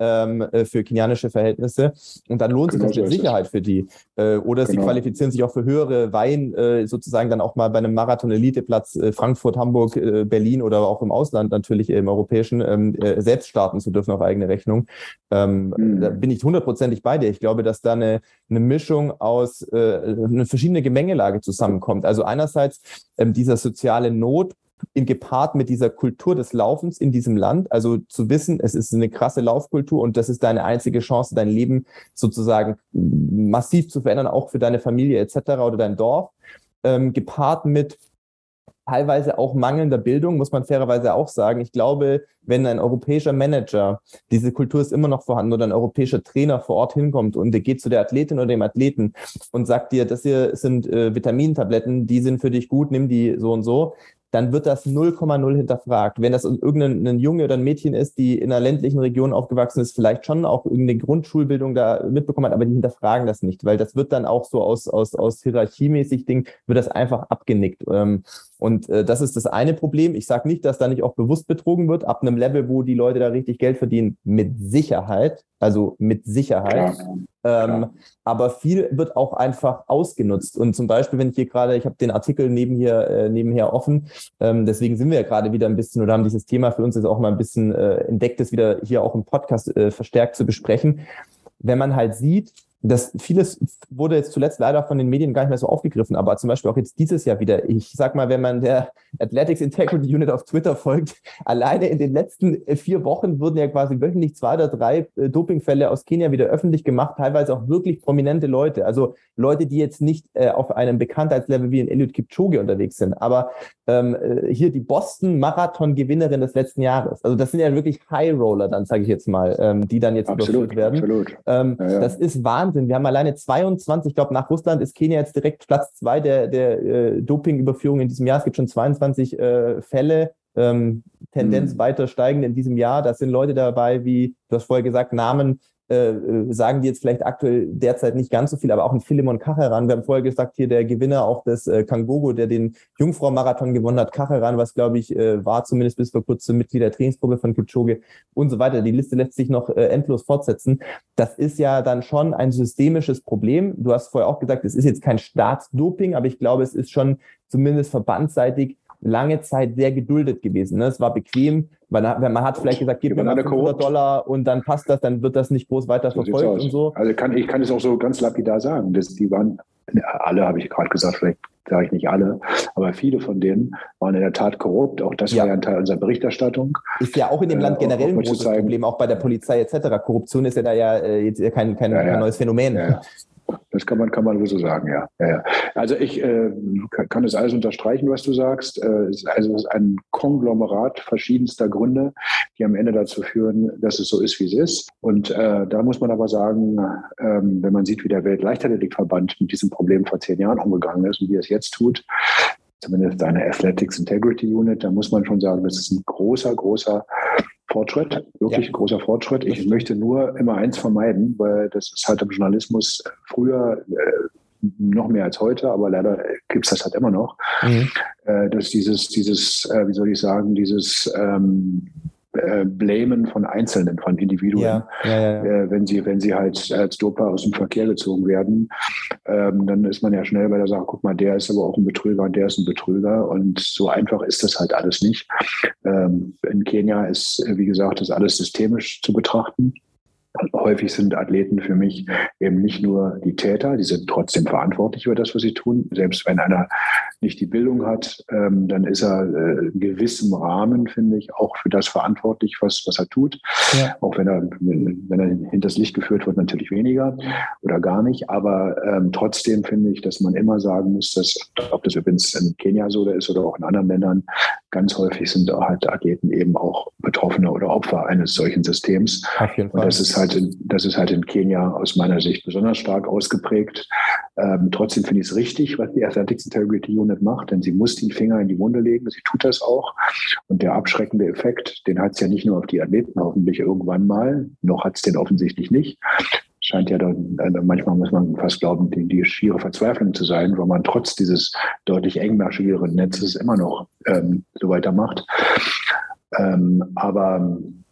für kenianische Verhältnisse und dann lohnt sich das mit Sicherheit für die. Oder sie qualifizieren sich auch für höhere Weihen, sozusagen dann auch mal bei einem Marathon-Eliteplatz Frankfurt, Hamburg, Berlin oder auch im Ausland natürlich im europäischen selbst starten zu dürfen auf eigene Rechnung. Da bin ich 100%ig bei dir. Ich glaube, dass da eine Mischung aus eine verschiedene Gemengelage zusammenkommt. Also einerseits dieser soziale Not, gepaart mit dieser Kultur des Laufens in diesem Land, also zu wissen, es ist eine krasse Laufkultur und das ist deine einzige Chance, dein Leben sozusagen massiv zu verändern, auch für deine Familie etc. oder dein Dorf, gepaart mit teilweise auch mangelnder Bildung, muss man fairerweise auch sagen. Ich glaube, wenn ein europäischer Manager, diese Kultur ist immer noch vorhanden, oder ein europäischer Trainer vor Ort hinkommt und der geht zu der Athletin oder dem Athleten und sagt dir, das hier sind Vitamintabletten, die sind für dich gut, nimm die so und so, dann wird das 0,0 hinterfragt. Wenn das irgendein Junge oder ein Mädchen ist, die in einer ländlichen Region aufgewachsen ist, vielleicht schon auch irgendeine Grundschulbildung da mitbekommen hat, aber die hinterfragen das nicht, weil das wird dann auch so aus hierarchiemäßig Ding, wird das einfach abgenickt. Und das ist das eine Problem. Ich sage nicht, dass da nicht auch bewusst betrogen wird, ab einem Level, wo die Leute da richtig Geld verdienen, mit Sicherheit. Also mit Sicherheit. Aber viel wird auch einfach ausgenutzt. Und zum Beispiel, wenn ich hier gerade, ich habe den Artikel nebenher offen, deswegen sind wir ja gerade wieder ein bisschen oder haben dieses Thema für uns jetzt auch mal ein bisschen entdeckt, das wieder hier auch im Podcast verstärkt zu besprechen. Wenn man halt sieht, dass vieles wurde jetzt zuletzt leider von den Medien gar nicht mehr so aufgegriffen, aber zum Beispiel auch jetzt dieses Jahr wieder, ich sag mal, wenn man der Athletics Integrity Unit auf Twitter folgt, alleine in den letzten 4 Wochen wurden ja quasi wöchentlich 2 oder 3 Dopingfälle aus Kenia wieder öffentlich gemacht, teilweise auch wirklich prominente Leute, also Leute, die jetzt nicht auf einem Bekanntheitslevel wie in Eliud Kipchoge unterwegs sind, aber hier die Boston-Marathon-Gewinnerin des letzten Jahres, also das sind ja wirklich High-Roller dann, sage ich jetzt mal, die dann jetzt überführt werden. Absolut. Das ist Wahnsinn. Wir haben alleine 22, ich glaube nach Russland ist Kenia jetzt direkt Platz 2 der Dopingüberführung in diesem Jahr. Es gibt schon 22 Fälle, Tendenz weiter steigend in diesem Jahr. Da sind Leute dabei, wie du hast vorher gesagt, Namen sagen die jetzt vielleicht aktuell derzeit nicht ganz so viel, aber auch ein Philemon Kacheran. Wir haben vorher gesagt, hier der Gewinner auch des Kangogo, der den Jungfrau-Marathon gewonnen hat, Kacheran, was glaube ich war zumindest bis vor kurzem Mitglied der Trainingsgruppe von Kipchoge und so weiter. Die Liste lässt sich noch endlos fortsetzen. Das ist ja dann schon ein systemisches Problem. Du hast vorher auch gesagt, es ist jetzt kein Staatsdoping, aber ich glaube, es ist schon zumindest verbandsseitig lange Zeit sehr geduldet gewesen. Ne? Es war bequem, weil man hat vielleicht gesagt, gib mir mal $500 und dann passt das, dann wird das nicht groß weiter verfolgt und so. Also ich kann es auch so ganz lapidar sagen, die waren, alle habe ich gerade gesagt, vielleicht sage ich nicht alle, aber viele von denen waren in der Tat korrupt. Auch das war ja ein Teil unserer Berichterstattung. Ist ja auch in dem Land generell ein großes Problem, auch bei der Polizei etc. Korruption ist ja da jetzt kein neues Phänomen. Ja. Das kann man so sagen, ja. Also ich kann es alles unterstreichen, was du sagst. Es ist ein Konglomerat verschiedenster Gründe, die am Ende dazu führen, dass es so ist, wie es ist. Und da muss man aber sagen, wenn man sieht, wie der Weltleichtathletikverband mit diesem Problem vor 10 Jahren umgegangen ist und wie er es jetzt tut, zumindest eine Athletics Integrity Unit, da muss man schon sagen, das ist ein großer Fortschritt, wirklich großer Fortschritt. Ich möchte nur immer eins vermeiden, weil das ist halt im Journalismus früher noch mehr als heute, aber leider gibt es das halt immer noch, dass dieses, wie soll ich sagen, dieses Blamen von Einzelnen, von Individuen, wenn sie halt als Doper aus dem Verkehr gezogen werden, dann ist man ja schnell bei der Sache, guck mal, der ist aber auch ein Betrüger und der ist ein Betrüger, und so einfach ist das halt alles nicht. In Kenia ist, wie gesagt, das alles systemisch zu betrachten. Häufig sind Athleten für mich eben nicht nur die Täter, die sind trotzdem verantwortlich über das, was sie tun. Selbst wenn einer nicht die Bildung hat, dann ist er in gewissem Rahmen, finde ich, auch für das verantwortlich, was er tut. Ja. Auch wenn er hinters Licht geführt wird, natürlich weniger oder gar nicht. Aber trotzdem finde ich, dass man immer sagen muss, dass, ob das übrigens in Kenia so ist oder auch in anderen Ländern, ganz häufig sind halt Athleten eben auch Betroffene oder Opfer eines solchen Systems. Auf jeden Fall. Und das ist halt in Kenia aus meiner Sicht besonders stark ausgeprägt. Trotzdem finde ich es richtig, was die Athletics Integrity Unit macht, denn sie muss den Finger in die Wunde legen. Sie tut das auch. Und der abschreckende Effekt, den hat es ja nicht nur auf die Athleten hoffentlich irgendwann mal, noch hat es den offensichtlich nicht. Scheint ja dann, manchmal muss man fast glauben, die schiere Verzweiflung zu sein, weil man trotz dieses deutlich engmaschigeren Netzes immer noch so weitermacht. Aber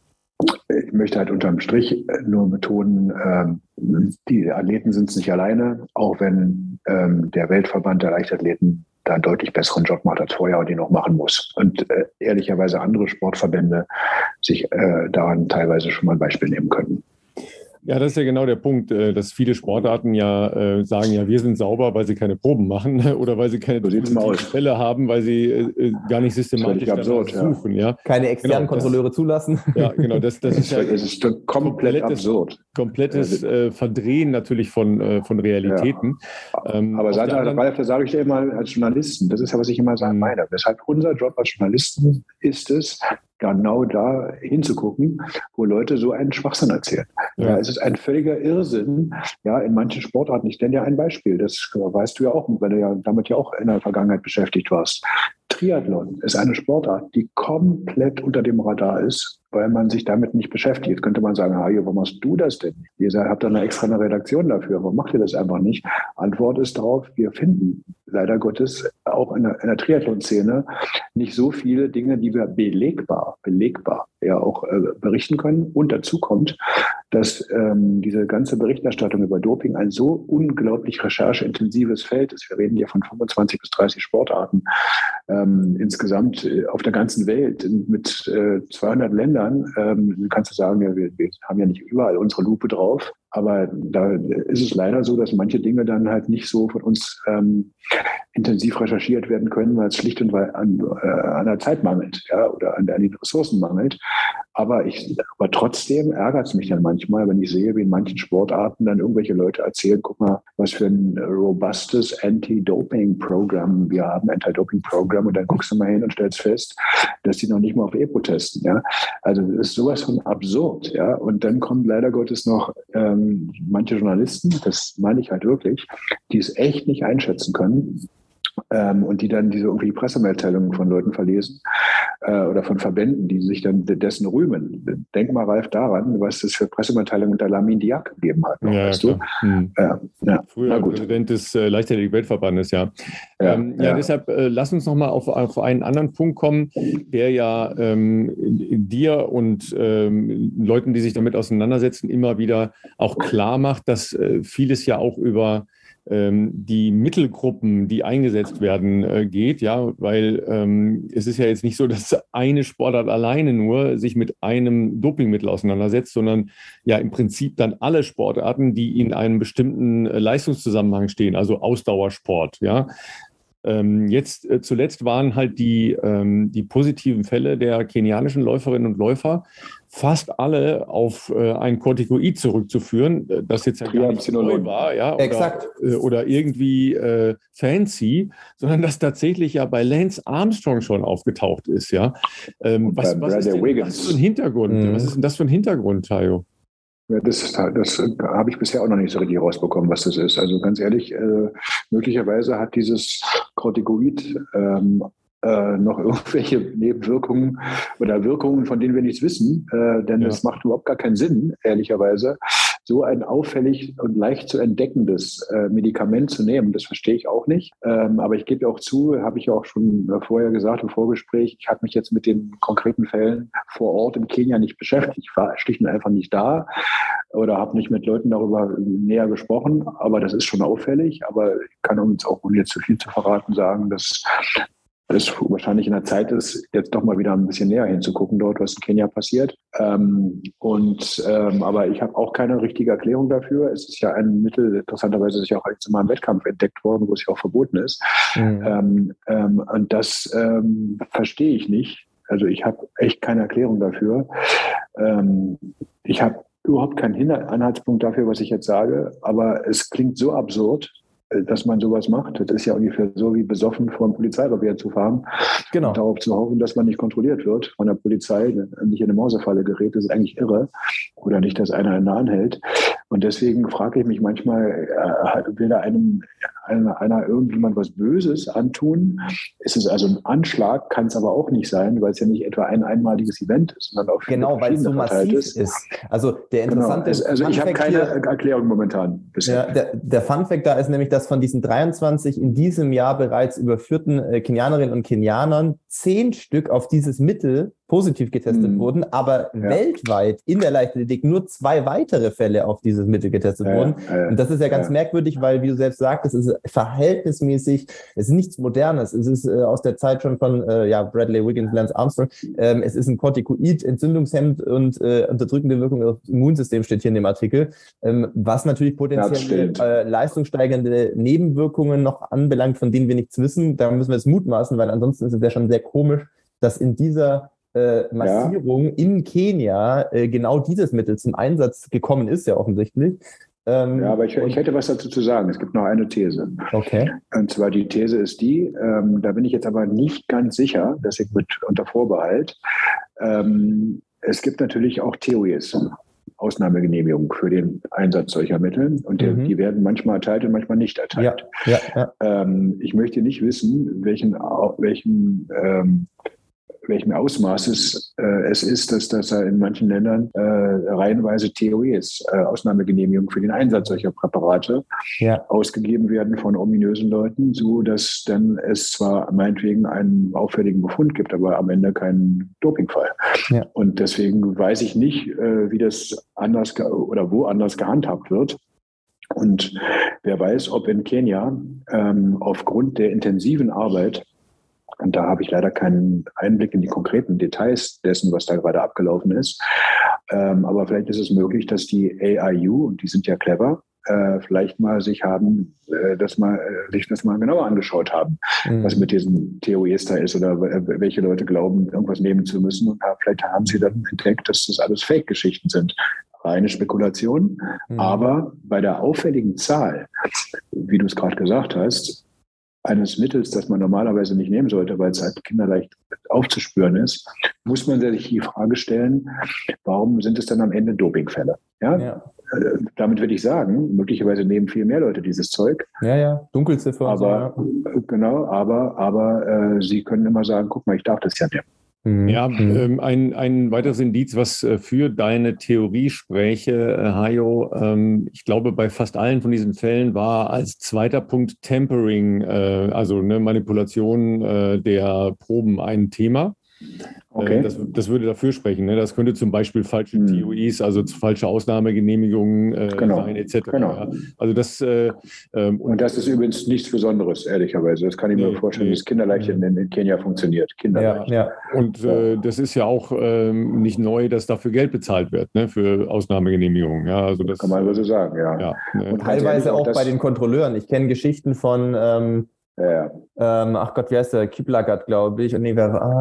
ich möchte halt unterm Strich nur betonen, die Athleten sind es nicht alleine, auch wenn der Weltverband der Leichtathleten da einen deutlich besseren Job macht als vorher und den noch machen muss. Und ehrlicherweise andere Sportverbände sich daran teilweise schon mal ein Beispiel nehmen können. Ja, das ist ja genau der Punkt, dass viele Sportarten ja sagen, ja, wir sind sauber, weil sie keine Proben machen oder weil sie keine Fälle haben, weil sie gar nicht systematisch absurd, suchen. Ja. Keine externen Kontrolleure zulassen. Ja, genau. Das ist ja es ist komplett absurd. Komplettes Verdrehen natürlich von Realitäten. Ja. Aber das sage ich dir immer als Journalisten, das ist ja, was ich immer sagen meine. Weshalb unser Job als Journalisten ist es, genau da hinzugucken, wo Leute so einen Schwachsinn erzählen. Ja, es ist ein völliger Irrsinn, ja, in manchen Sportarten. Ich nenne dir ein Beispiel, das weißt du ja auch, weil du ja damit ja auch in der Vergangenheit beschäftigt warst. Triathlon ist eine Sportart, die komplett unter dem Radar ist, weil man sich damit nicht beschäftigt. Jetzt könnte man sagen, warum machst du das denn? Ihr habt doch extra eine Redaktion dafür. Warum macht ihr das einfach nicht? Antwort ist darauf, wir finden leider Gottes auch in der Triathlon-Szene nicht so viele Dinge, die wir belegbar ja auch berichten können. Und dazu kommt, dass diese ganze Berichterstattung über Doping ein so unglaublich rechercheintensives Feld ist. Wir reden hier von 25 bis 30 Sportarten insgesamt auf der ganzen Welt mit 200 Ländern. Du kannst sagen, ja, wir haben ja nicht überall unsere Lupe drauf. Aber da ist es leider so, dass manche Dinge dann halt nicht so von uns intensiv recherchiert werden können, weil es schlicht und weil an der Zeit mangelt, ja, oder an den Ressourcen mangelt. Aber trotzdem ärgert es mich dann manchmal, wenn ich sehe, wie in manchen Sportarten dann irgendwelche Leute erzählen, guck mal, was für ein robustes Anti-Doping-Programm wir haben, Anti-Doping-Programm, und dann guckst du mal hin und stellst fest, dass die noch nicht mal auf EPO testen. Ja? Also das ist sowas von absurd. Ja? Und dann kommen leider Gottes noch manche Journalisten, das meine ich halt wirklich, die es echt nicht einschätzen können, und die dann diese irgendwie Pressemitteilungen von Leuten verlesen oder von Verbänden, die sich dann dessen rühmen. Denk mal, Ralf, daran, was es für Pressemitteilungen unter Lamin Diak gegeben hat. Noch, weißt du? Früher Präsident des Leichtathletik-Weltverbandes, ja. Deshalb lass uns nochmal auf einen anderen Punkt kommen, der ja dir und Leuten, die sich damit auseinandersetzen, immer wieder auch klar macht, dass vieles ja auch über die Mittelgruppen, die eingesetzt werden, geht, ja, weil es ist ja jetzt nicht so, dass eine Sportart alleine nur sich mit einem Dopingmittel auseinandersetzt, sondern ja im Prinzip dann alle Sportarten, die in einem bestimmten Leistungszusammenhang stehen, also Ausdauersport, ja. Jetzt zuletzt waren halt die positiven Fälle der kenianischen Läuferinnen und Läufer fast alle auf ein Corticoid zurückzuführen, das jetzt ja gar nicht so neu war, ja, oder irgendwie fancy, sondern das tatsächlich ja bei Lance Armstrong schon aufgetaucht ist, ja. Was ist denn das für ein Hintergrund? Was ist denn das für ein Hintergrund, Tayo? Ja, das habe ich bisher auch noch nicht so richtig rausbekommen, was das ist. Also ganz ehrlich, möglicherweise hat dieses Corticoid noch irgendwelche Nebenwirkungen oder Wirkungen, von denen wir nichts wissen, denn es macht überhaupt gar keinen Sinn, ehrlicherweise, so ein auffällig und leicht zu entdeckendes Medikament zu nehmen. Das verstehe ich auch nicht. Aber ich gebe auch zu, habe ich auch schon vorher gesagt im Vorgespräch, ich habe mich jetzt mit den konkreten Fällen vor Ort in Kenia nicht beschäftigt. Ich war schlicht und einfach nicht da oder habe nicht mit Leuten darüber näher gesprochen. Aber das ist schon auffällig. Aber ich kann uns auch, ohne jetzt zu viel zu verraten, sagen, dass es wahrscheinlich in der Zeit ist, jetzt doch mal wieder ein bisschen näher hinzugucken dort, was in Kenia passiert. Aber ich habe auch keine richtige Erklärung dafür. Es ist ja ein Mittel, interessanterweise ist es ja auch jetzt mal im Wettkampf entdeckt worden, wo es ja auch verboten ist. Und das verstehe ich nicht. Also ich habe echt keine Erklärung dafür. Ich habe überhaupt keinen Anhaltspunkt dafür, was ich jetzt sage, aber es klingt so absurd, dass man sowas macht. Das ist ja ungefähr so wie besoffen vor einem Polizeirevier zu fahren. Genau. Und darauf zu hoffen, dass man nicht kontrolliert wird von der Polizei, nicht in eine Mausefalle gerät, das ist eigentlich irre. Oder nicht, dass einer anhält. Und deswegen frage ich mich manchmal, will da einer irgendjemand was Böses antun? Ist es also ein Anschlag, kann es aber auch nicht sein, weil es ja nicht etwa ein einmaliges Event ist, sondern auf genau, weil es so massiv ist. Also der interessante Also ich habe keine Erklärung momentan bisher. Ja, der Funfact da ist nämlich, dass von diesen 23 in diesem Jahr bereits überführten Kenianerinnen und Kenianern 10 Stück auf dieses Mittel positiv getestet wurden, aber weltweit in der Leichtathletik nur 2 weitere Fälle auf dieses Mittel getestet wurden. Und das ist ja ganz merkwürdig, weil, wie du selbst sagtest, es ist verhältnismäßig, es ist nichts Modernes, es ist aus der Zeit schon von Bradley Wiggins, Lance Armstrong, es ist ein Corticoid, Entzündungshemd und unterdrückende Wirkung auf das Immunsystem steht hier in dem Artikel, was natürlich potenziell leistungssteigernde Nebenwirkungen noch anbelangt, von denen wir nichts wissen. Da müssen wir es mutmaßen, weil ansonsten ist es ja schon sehr komisch, dass in dieser Massierung in Kenia genau dieses Mittel zum Einsatz gekommen ist, ja offensichtlich. Aber ich hätte was dazu zu sagen. Es gibt noch eine These. Okay. Und zwar die These ist die, da bin ich jetzt aber nicht ganz sicher, deswegen unter Vorbehalt. Es gibt natürlich auch TOEs, Ausnahmegenehmigungen für den Einsatz solcher Mittel. Und die werden manchmal erteilt und manchmal nicht erteilt. Ich möchte nicht wissen, welchem Ausmaß es ist, dass da in manchen Ländern reihenweise TOEs, Ausnahmegenehmigungen für den Einsatz solcher Präparate, ausgegeben werden von ominösen Leuten, so dass dann es zwar meinetwegen einen auffälligen Befund gibt, aber am Ende keinen Dopingfall. Ja. Und deswegen weiß ich nicht, wie das anders oder wo anders gehandhabt wird. Und wer weiß, ob in Kenia aufgrund der intensiven Arbeit, und da habe ich leider keinen Einblick in die konkreten Details dessen, was da gerade abgelaufen ist. Aber vielleicht ist es möglich, dass die AIU, und die sind ja clever, vielleicht mal sich das mal genauer angeschaut haben, was mit diesen TOEs da ist oder welche Leute glauben, irgendwas nehmen zu müssen. Und vielleicht haben sie dann entdeckt, dass das alles Fake-Geschichten sind. Reine Spekulation. Aber bei der auffälligen Zahl, wie du es gerade gesagt hast, eines Mittels, das man normalerweise nicht nehmen sollte, weil es halt kinderleicht aufzuspüren ist, muss man sich die Frage stellen, warum sind es dann am Ende Dopingfälle? Ja? Damit würde ich sagen, möglicherweise nehmen viel mehr Leute dieses Zeug. Dunkelziffer. Aber sie können immer sagen, guck mal, ich darf das ja nehmen. Ja, ein weiteres Indiz, was für deine Theorie spräche, Hajo, ich glaube, bei fast allen von diesen Fällen war als zweiter Punkt Tampering, also Manipulation der Proben ein Thema. Okay. Das würde dafür sprechen. Das könnte zum Beispiel falsche TOEs, also falsche Ausnahmegenehmigungen sein, etc. Genau. Ja. Also das, und das ist übrigens nichts Besonderes, ehrlicherweise. Das kann ich mir vorstellen, wie es kinderleicht in Kenia funktioniert. Kinderleicht. Ja. Und das ist ja auch nicht neu, dass dafür Geld bezahlt wird, für Ausnahmegenehmigungen. Ja, also das kann man so sagen, ja. Und teilweise auch bei den Kontrolleuren. Ich kenne Geschichten von ach Gott, wie heißt der? Kiplagat, glaube ich. Und die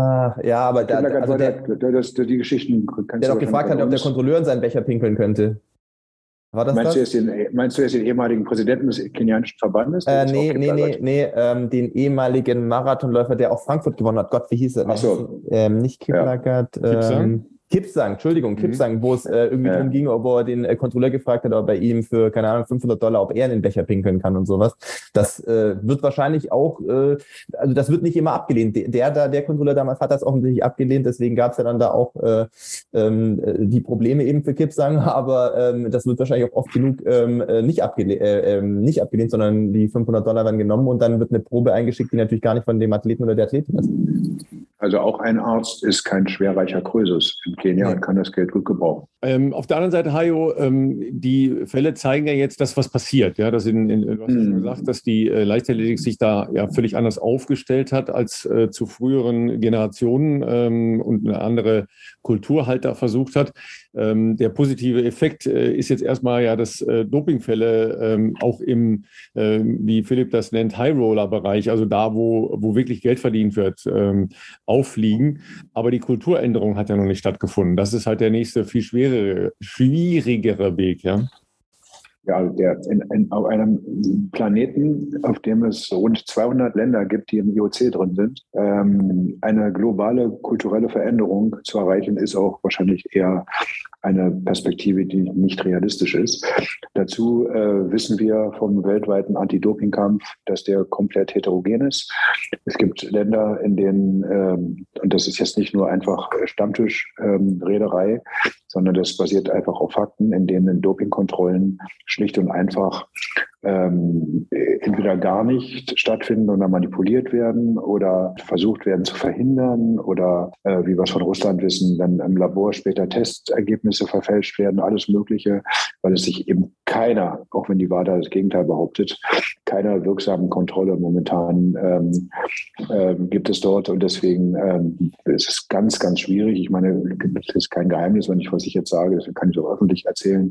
Geschichten. Der doch gefragt hat, ob der Kontrolleur in seinen Becher pinkeln könnte. War das meinst du jetzt den ehemaligen Präsidenten des kenianischen Verbandes? Nee, den ehemaligen Marathonläufer, der auch Frankfurt gewonnen hat. Gott, wie hieß er? Ach so. Nicht Kiplagat. Kipsang, wo es irgendwie darum ging, ob er den Kontrolleur gefragt hat, ob er ihm für, keine Ahnung, $500, ob er in den Becher pinkeln kann und sowas. Das wird wahrscheinlich auch, also das wird nicht immer abgelehnt. Der Kontrolleur damals hat das offensichtlich abgelehnt, deswegen gab es ja dann da auch die Probleme eben für Kipsang, aber das wird wahrscheinlich auch oft genug nicht abgelehnt, sondern die $500 werden genommen und dann wird eine Probe eingeschickt, die natürlich gar nicht von dem Athleten oder der Athletin ist. Also auch ein Arzt ist kein schwerreicher Krösus in Kenia und kann das Geld gut gebrauchen. Auf der anderen Seite, Hajo, die Fälle zeigen ja jetzt, dass was passiert. Ja, du hast ja schon gesagt, dass die Leichtathletik sich da ja völlig anders aufgestellt hat als zu früheren Generationen und eine andere Kultur halt da versucht hat. Der positive Effekt ist jetzt erstmal ja, dass Dopingfälle auch im, wie Philipp das nennt, High-Roller-Bereich, also da, wo wirklich Geld verdient wird, auffliegen. Aber die Kulturänderung hat ja noch nicht stattgefunden. Das ist halt der nächste, viel schwierigere Weg, ja. Ja, auf einem Planeten, auf dem es rund 200 Länder gibt, die im IOC drin sind, eine globale kulturelle Veränderung zu erreichen, ist auch wahrscheinlich eher eine Perspektive, die nicht realistisch ist. Dazu wissen wir vom weltweiten Anti-Doping-Kampf, dass der komplett heterogen ist. Es gibt Länder, in denen, und das ist jetzt nicht nur einfach Stammtischrederei, sondern das basiert einfach auf Fakten, in denen Dopingkontrollen schlicht und einfach entweder gar nicht stattfinden oder manipuliert werden oder versucht werden zu verhindern oder wie wir es von Russland wissen, wenn im Labor später Testergebnisse verfälscht werden, alles Mögliche, weil es sich eben keiner, auch wenn die WADA das Gegenteil behauptet, keiner wirksamen Kontrolle momentan gibt es dort und deswegen ist es ganz, ganz schwierig. Ich meine, das ist kein Geheimnis, wenn ich was ich jetzt sage, deswegen kann ich es auch öffentlich erzählen.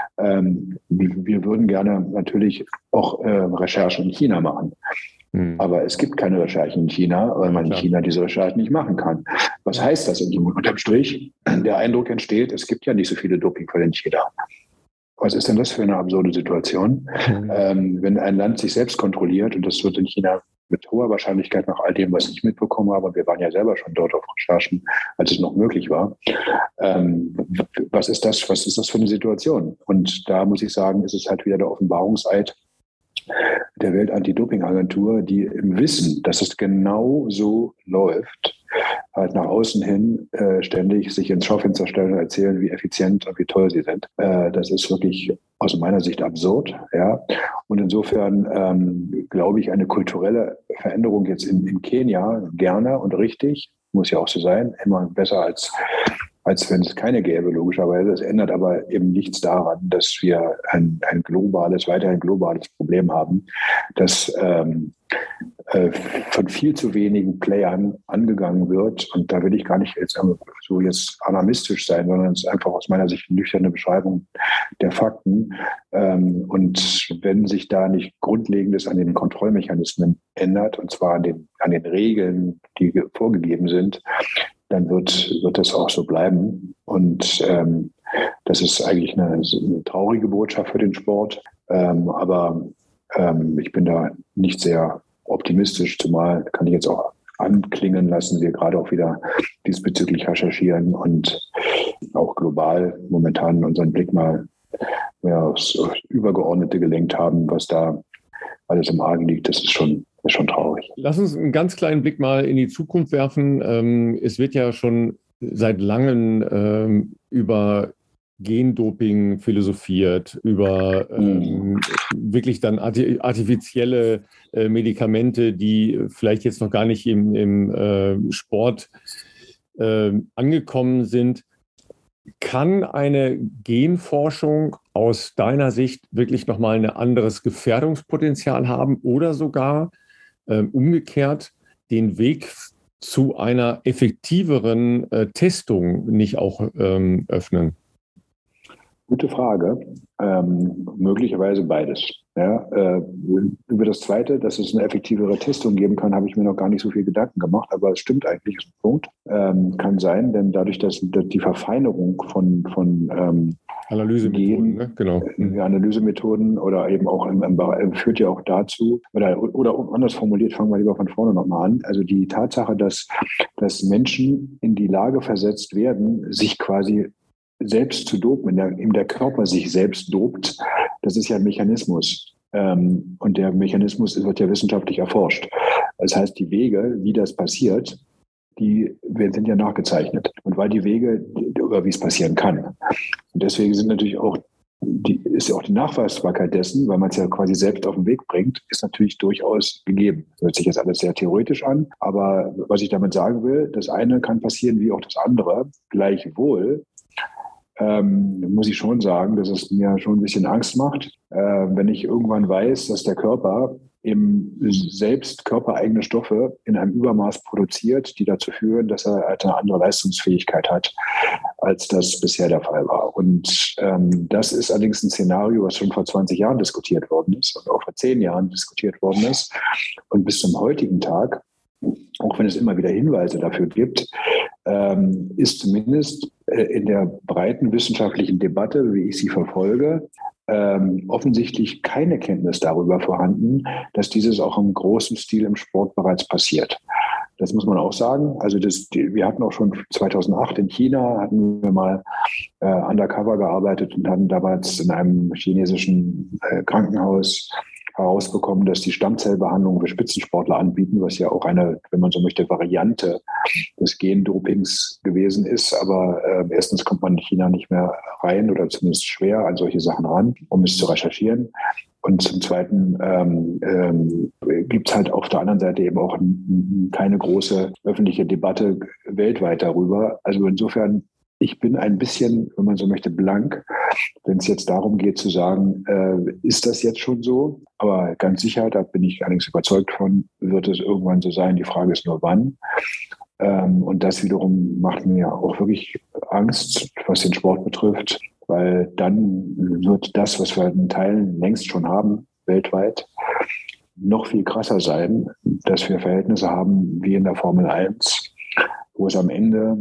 Wir würden gerne natürlich auch Recherchen in China machen. Aber es gibt keine Recherchen in China, weil man in China diese Recherchen nicht machen kann. Was heißt das unterm Strich? Der Eindruck entsteht, es gibt ja nicht so viele Dopingfälle in China. Was ist denn das für eine absurde Situation? Wenn ein Land sich selbst kontrolliert, und das wird in China mit hoher Wahrscheinlichkeit nach all dem, was ich mitbekommen habe, wir waren ja selber schon dort auf Recherchen, als es noch möglich war. Was ist das für eine Situation? Und da muss ich sagen, ist es halt wieder der Offenbarungseid der Welt-Anti-Doping-Agentur, die im Wissen, dass es genau so läuft, halt nach außen hin ständig sich ins Schaufenster stellen und erzählen, wie effizient und wie toll sie sind. Das ist wirklich aus meiner Sicht absurd. Ja? Und insofern glaube ich, eine kulturelle Veränderung jetzt in Kenia gerne und richtig, muss ja auch so sein, immer besser als wenn es keine gäbe, logischerweise. Es ändert aber eben nichts daran, dass wir weiterhin globales Problem haben, das von viel zu wenigen Playern angegangen wird. Und da will ich gar nicht jetzt alarmistisch sein, sondern es ist einfach aus meiner Sicht eine nüchterne Beschreibung der Fakten. Und wenn sich da nicht Grundlegendes an den Kontrollmechanismen ändert, und zwar an den Regeln, die vorgegeben sind, dann wird das auch so bleiben. Und das ist eigentlich eine traurige Botschaft für den Sport. Aber ich bin da nicht sehr optimistisch, zumal kann ich jetzt auch anklingen lassen, wir gerade auch wieder diesbezüglich recherchieren und auch global momentan unseren Blick mal mehr aufs Übergeordnete gelenkt haben, was da alles im Argen liegt. Das ist schon traurig. Lass uns einen ganz kleinen Blick mal in die Zukunft werfen. Es wird ja schon seit langem über Gendoping philosophiert, über wirklich dann artifizielle Medikamente, die vielleicht jetzt noch gar nicht im Sport angekommen sind. Kann eine Genforschung aus deiner Sicht wirklich nochmal ein anderes Gefährdungspotenzial haben oder sogar umgekehrt den Weg zu einer effektiveren Testung nicht auch öffnen? Gute Frage. Möglicherweise beides. Ja, über das Zweite, dass es eine effektivere Testung geben kann, habe ich mir noch gar nicht so viel Gedanken gemacht, aber es stimmt eigentlich, ist ein Punkt. Kann sein, denn dadurch, dass die Verfeinerung von Analysemethoden, ne? Genau. Analysemethoden oder eben auch führt ja auch dazu, oder anders formuliert, fangen wir lieber von vorne nochmal an. Also die Tatsache, dass Menschen in die Lage versetzt werden, sich quasi selbst zu dopen, in der Körper sich selbst dopt, das ist ja ein Mechanismus. Und der Mechanismus wird ja wissenschaftlich erforscht. Das heißt, die Wege, wie das passiert, die sind ja nachgezeichnet. Und weil die Wege, über wie es passieren kann. Und deswegen sind natürlich ist ja auch die Nachweisbarkeit dessen, weil man es ja quasi selbst auf den Weg bringt, ist natürlich durchaus gegeben. Das hört sich jetzt alles sehr theoretisch an, aber was ich damit sagen will, das eine kann passieren wie auch das andere. Gleichwohl muss ich schon sagen, dass es mir schon ein bisschen Angst macht, wenn ich irgendwann weiß, dass der Körper eben selbst körpereigene Stoffe in einem Übermaß produziert, die dazu führen, dass er halt eine andere Leistungsfähigkeit hat, als das bisher der Fall war. Und das ist allerdings ein Szenario, was schon vor 20 Jahren diskutiert worden ist und auch vor 10 Jahren diskutiert worden ist. Und bis zum heutigen Tag, auch wenn es immer wieder Hinweise dafür gibt, ist zumindest in der breiten wissenschaftlichen Debatte, wie ich sie verfolge, offensichtlich keine Kenntnis darüber vorhanden, dass dieses auch im großen Stil im Sport bereits passiert. Das muss man auch sagen. Also wir hatten auch schon 2008 in China, hatten wir mal undercover gearbeitet und hatten damals in einem chinesischen Krankenhaus herausbekommen, dass die Stammzellbehandlung für Spitzensportler anbieten, was ja auch eine, wenn man so möchte, Variante des Gendopings gewesen ist. Aber erstens kommt man in China nicht mehr rein oder zumindest schwer an solche Sachen ran, um es zu recherchieren. Und zum Zweiten gibt es halt auf der anderen Seite eben auch keine große öffentliche Debatte weltweit darüber. Also insofern, ich bin ein bisschen, wenn man so möchte, blank, wenn es jetzt darum geht zu sagen, ist das jetzt schon so? Aber ganz sicher, da bin ich allerdings überzeugt von, wird es irgendwann so sein. Die Frage ist nur, wann. Und das wiederum macht mir auch wirklich Angst, was den Sport betrifft, weil dann wird das, was wir in Teilen längst schon haben, weltweit, noch viel krasser sein, dass wir Verhältnisse haben wie in der Formel 1, wo es am Ende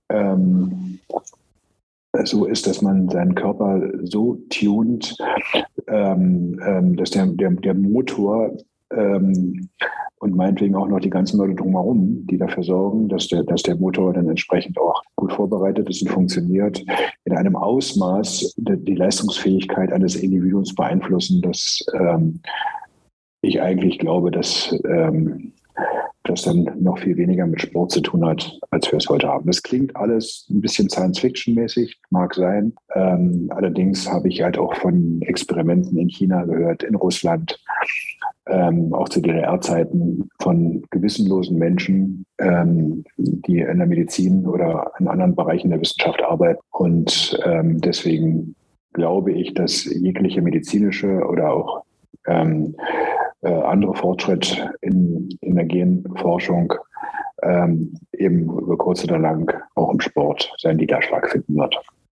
so ist, dass man seinen Körper so tunt, dass der Motor und meinetwegen auch noch die ganzen Leute drumherum, die dafür sorgen, dass der Motor dann entsprechend auch gut vorbereitet ist und funktioniert, in einem Ausmaß die Leistungsfähigkeit eines Individuums beeinflussen, dass ich eigentlich glaube, dass das dann noch viel weniger mit Sport zu tun hat, als wir es heute haben. Das klingt alles ein bisschen Science-Fiction-mäßig, mag sein. Allerdings habe ich halt auch von Experimenten in China gehört, in Russland, auch zu DDR-Zeiten von gewissenlosen Menschen, die in der Medizin oder in anderen Bereichen der Wissenschaft arbeiten. Und deswegen glaube ich, dass jegliche medizinische oder auch andere Fortschritt in der Genforschung eben über kurz oder lang auch im Sport seinen Niederschlag finden wird.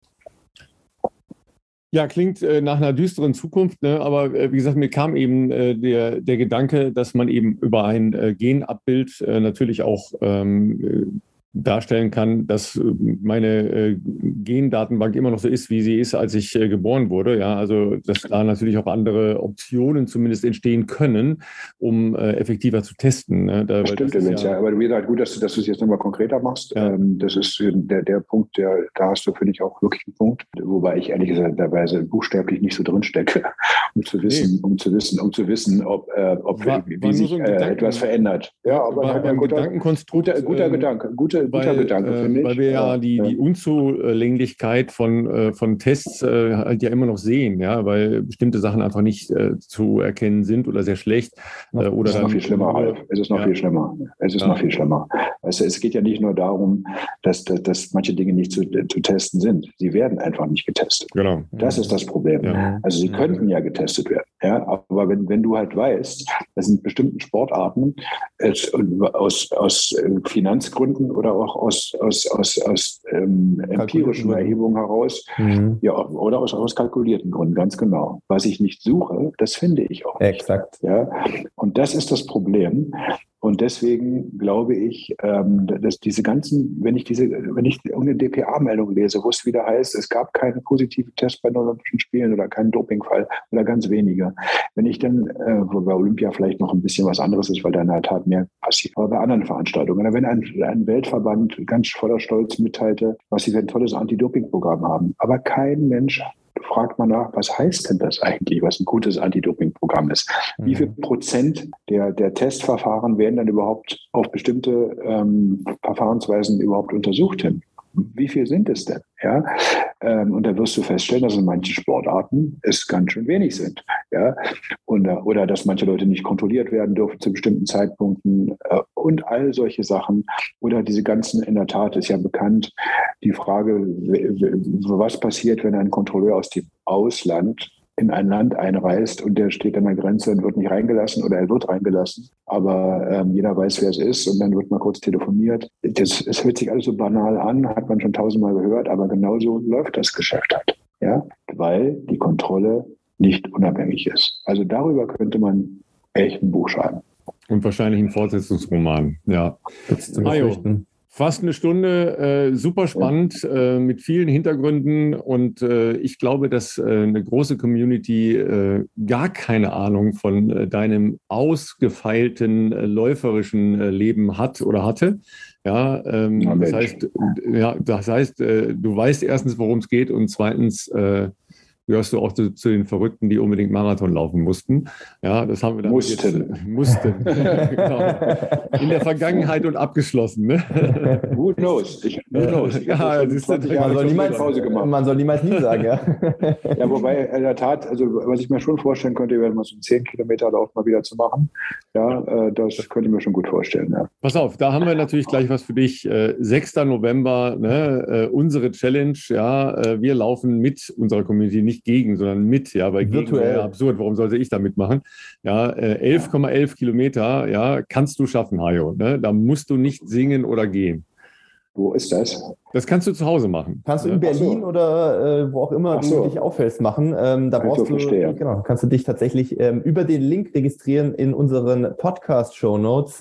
Ja, klingt nach einer düsteren Zukunft, ne? Aber wie gesagt, mir kam eben der Gedanke, dass man eben über ein Genabbild natürlich auch darstellen kann, dass meine Gendatenbank immer noch so ist, wie sie ist, als ich geboren wurde. Ja, also dass da natürlich auch andere Optionen zumindest entstehen können, um effektiver zu testen. Ne? Das stimmt, ja. Aber wie gesagt, gut, dass du es jetzt nochmal konkreter machst. Ja. Das ist der Punkt, da hast du, finde ich, auch wirklich einen Punkt, wobei ich ehrlich gesagt buchstäblich nicht so drin stecke, um zu wissen, ob wie sich so etwas verändert. Ja, aber ein guter Gedanke, finde ich. Weil wir ja die Unzulänglichkeit von Tests halt ja immer noch sehen, ja, weil bestimmte Sachen einfach nicht zu erkennen sind oder sehr schlecht. Es ist noch viel schlimmer, Ralf. Es ist noch viel schlimmer. Noch viel schlimmer. Also es geht ja nicht nur darum, dass manche Dinge nicht zu testen sind. Sie werden einfach nicht getestet. Genau. Das ist das Problem. Ja. Also sie könnten ja getestet werden. Ja, aber wenn du halt weißt, dass in bestimmten Sportarten aus Finanzgründen oder auch aus empirischen Erhebungen heraus, ja, oder aus kalkulierten Gründen, ganz genau. Was ich nicht suche, das finde ich auch nicht. Exakt. Ja, und das ist das Problem. Und deswegen glaube ich, dass diese ganzen, wenn ich irgendeine DPA-Meldung lese, wo es wieder heißt, es gab keinen positiven Test bei den Olympischen Spielen oder keinen Dopingfall oder ganz wenige. Wenn ich dann, wo bei Olympia vielleicht noch ein bisschen was anderes ist, weil da in der Tat mehr passiert, aber bei anderen Veranstaltungen, oder wenn ein Weltverband ganz voller Stolz mitteilte, was sie für ein tolles Anti-Doping-Programm haben, aber kein Mensch fragt man nach, was heißt denn das eigentlich, was ein gutes Anti-Doping-Programm ist? Wie viel Prozent der Testverfahren werden dann überhaupt auf bestimmte Verfahrensweisen überhaupt untersucht hin? Wie viel sind es denn? Ja? Und da wirst du feststellen, dass in manchen Sportarten es ganz schön wenig sind. Ja? Oder dass manche Leute nicht kontrolliert werden dürfen zu bestimmten Zeitpunkten und all solche Sachen. Oder diese ganzen, in der Tat ist ja bekannt, die Frage, was passiert, wenn ein Kontrolleur aus dem Ausland in ein Land einreist und der steht an der Grenze und wird nicht reingelassen oder er wird reingelassen, aber jeder weiß, wer es ist und dann wird mal kurz telefoniert. Es hört sich alles so banal an, hat man schon tausendmal gehört, aber genauso läuft das Geschäft halt, ja, weil die Kontrolle nicht unabhängig ist. Also darüber könnte man echt ein Buch schreiben. Und wahrscheinlich ein Fortsetzungsroman, ja. Fast eine Stunde, super spannend, mit vielen Hintergründen und ich glaube, dass eine große Community gar keine Ahnung von deinem ausgefeilten läuferischen Leben hat oder hatte. Ja, das heißt, du weißt erstens, worum es geht und zweitens gehörst du auch zu den Verrückten, die unbedingt Marathon laufen mussten. Ja, das haben wir dann mussten. Genau. In der Vergangenheit und abgeschlossen. Ne? Who knows? Ja, man soll niemals nie sagen. Ja. Ja, wobei in der Tat, also was ich mir schon vorstellen könnte, wäre mal so einen 10-Kilometer-Lauf mal wieder zu machen. Ja, das könnte ich mir schon gut vorstellen. Ja. Pass auf, da haben wir natürlich gleich was für dich. 6. November, ne, unsere Challenge. Ja, wir laufen mit unserer Community, nicht gegen, sondern mit, ja, weil gegen wäre absurd, warum sollte ich da mitmachen? Ja, 11,11 Kilometer, ja, kannst du schaffen, Hajo, ne? Da musst du nicht singen oder gehen. Wo ist das? Das kannst du zu Hause machen. Kannst du in Berlin oder wo auch immer du dich auffällst machen. Da brauchst du, kannst du dich tatsächlich über den Link registrieren in unseren Podcast-Shownotes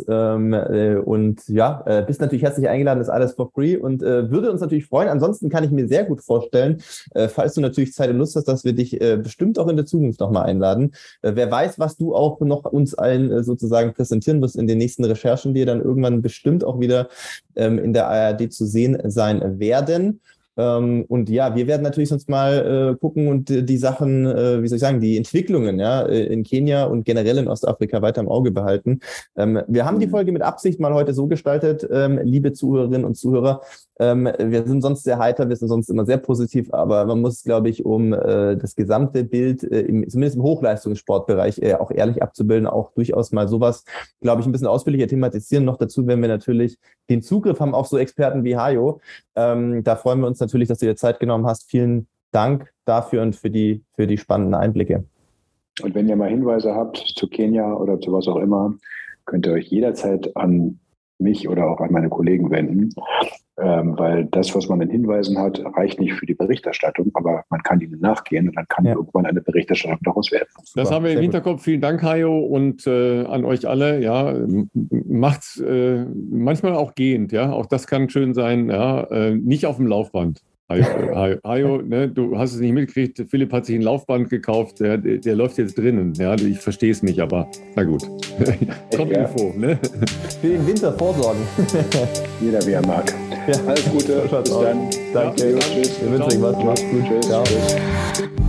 und ja, bist natürlich herzlich eingeladen, das ist alles for free und würde uns natürlich freuen. Ansonsten kann ich mir sehr gut vorstellen, falls du natürlich Zeit und Lust hast, dass wir dich bestimmt auch in der Zukunft nochmal einladen. Wer weiß, was du auch noch uns allen sozusagen präsentieren wirst in den nächsten Recherchen, die dann irgendwann bestimmt auch wieder in der ARD zu sehen sein werden. Und ja, wir werden natürlich sonst mal gucken und die Sachen, die Entwicklungen in Kenia und generell in Ostafrika weiter im Auge behalten. Wir haben die Folge mit Absicht mal heute so gestaltet, liebe Zuhörerinnen und Zuhörer. Wir sind sonst sehr heiter, wir sind sonst immer sehr positiv, aber man muss, glaube ich, um das gesamte Bild, zumindest im Hochleistungssportbereich, auch ehrlich abzubilden, auch durchaus mal sowas, glaube ich, ein bisschen ausführlicher thematisieren. Noch dazu, wenn wir natürlich den Zugriff haben auf so Experten wie Hajo. Da freuen wir uns natürlich, dass du dir Zeit genommen hast. Vielen Dank dafür und für die spannenden Einblicke. Und wenn ihr mal Hinweise habt zu Kenia oder zu was auch immer, könnt ihr euch jederzeit an mich oder auch an meine Kollegen wenden, weil das, was man in Hinweisen hat, reicht nicht für die Berichterstattung, aber man kann ihnen nachgehen und dann kann irgendwann eine Berichterstattung daraus werden. Das haben wir im Hinterkopf. Vielen Dank, Hajo, und an euch alle. Ja, macht's manchmal auch gehend. Ja, auch das kann schön sein. Ja, nicht auf dem Laufband. Hajo, ne, du hast es nicht mitgekriegt, Philipp hat sich ein Laufband gekauft, der läuft jetzt drinnen. Ja, ich verstehe es nicht, aber na gut. Top-Info. Ne? Für den Winter vorsorgen. Jeder wie er mag. Ja. Alles Gute, bis dann. Danke. Ja, tschüss. Wir wünschen euch was. Macht's gut. Tschüss.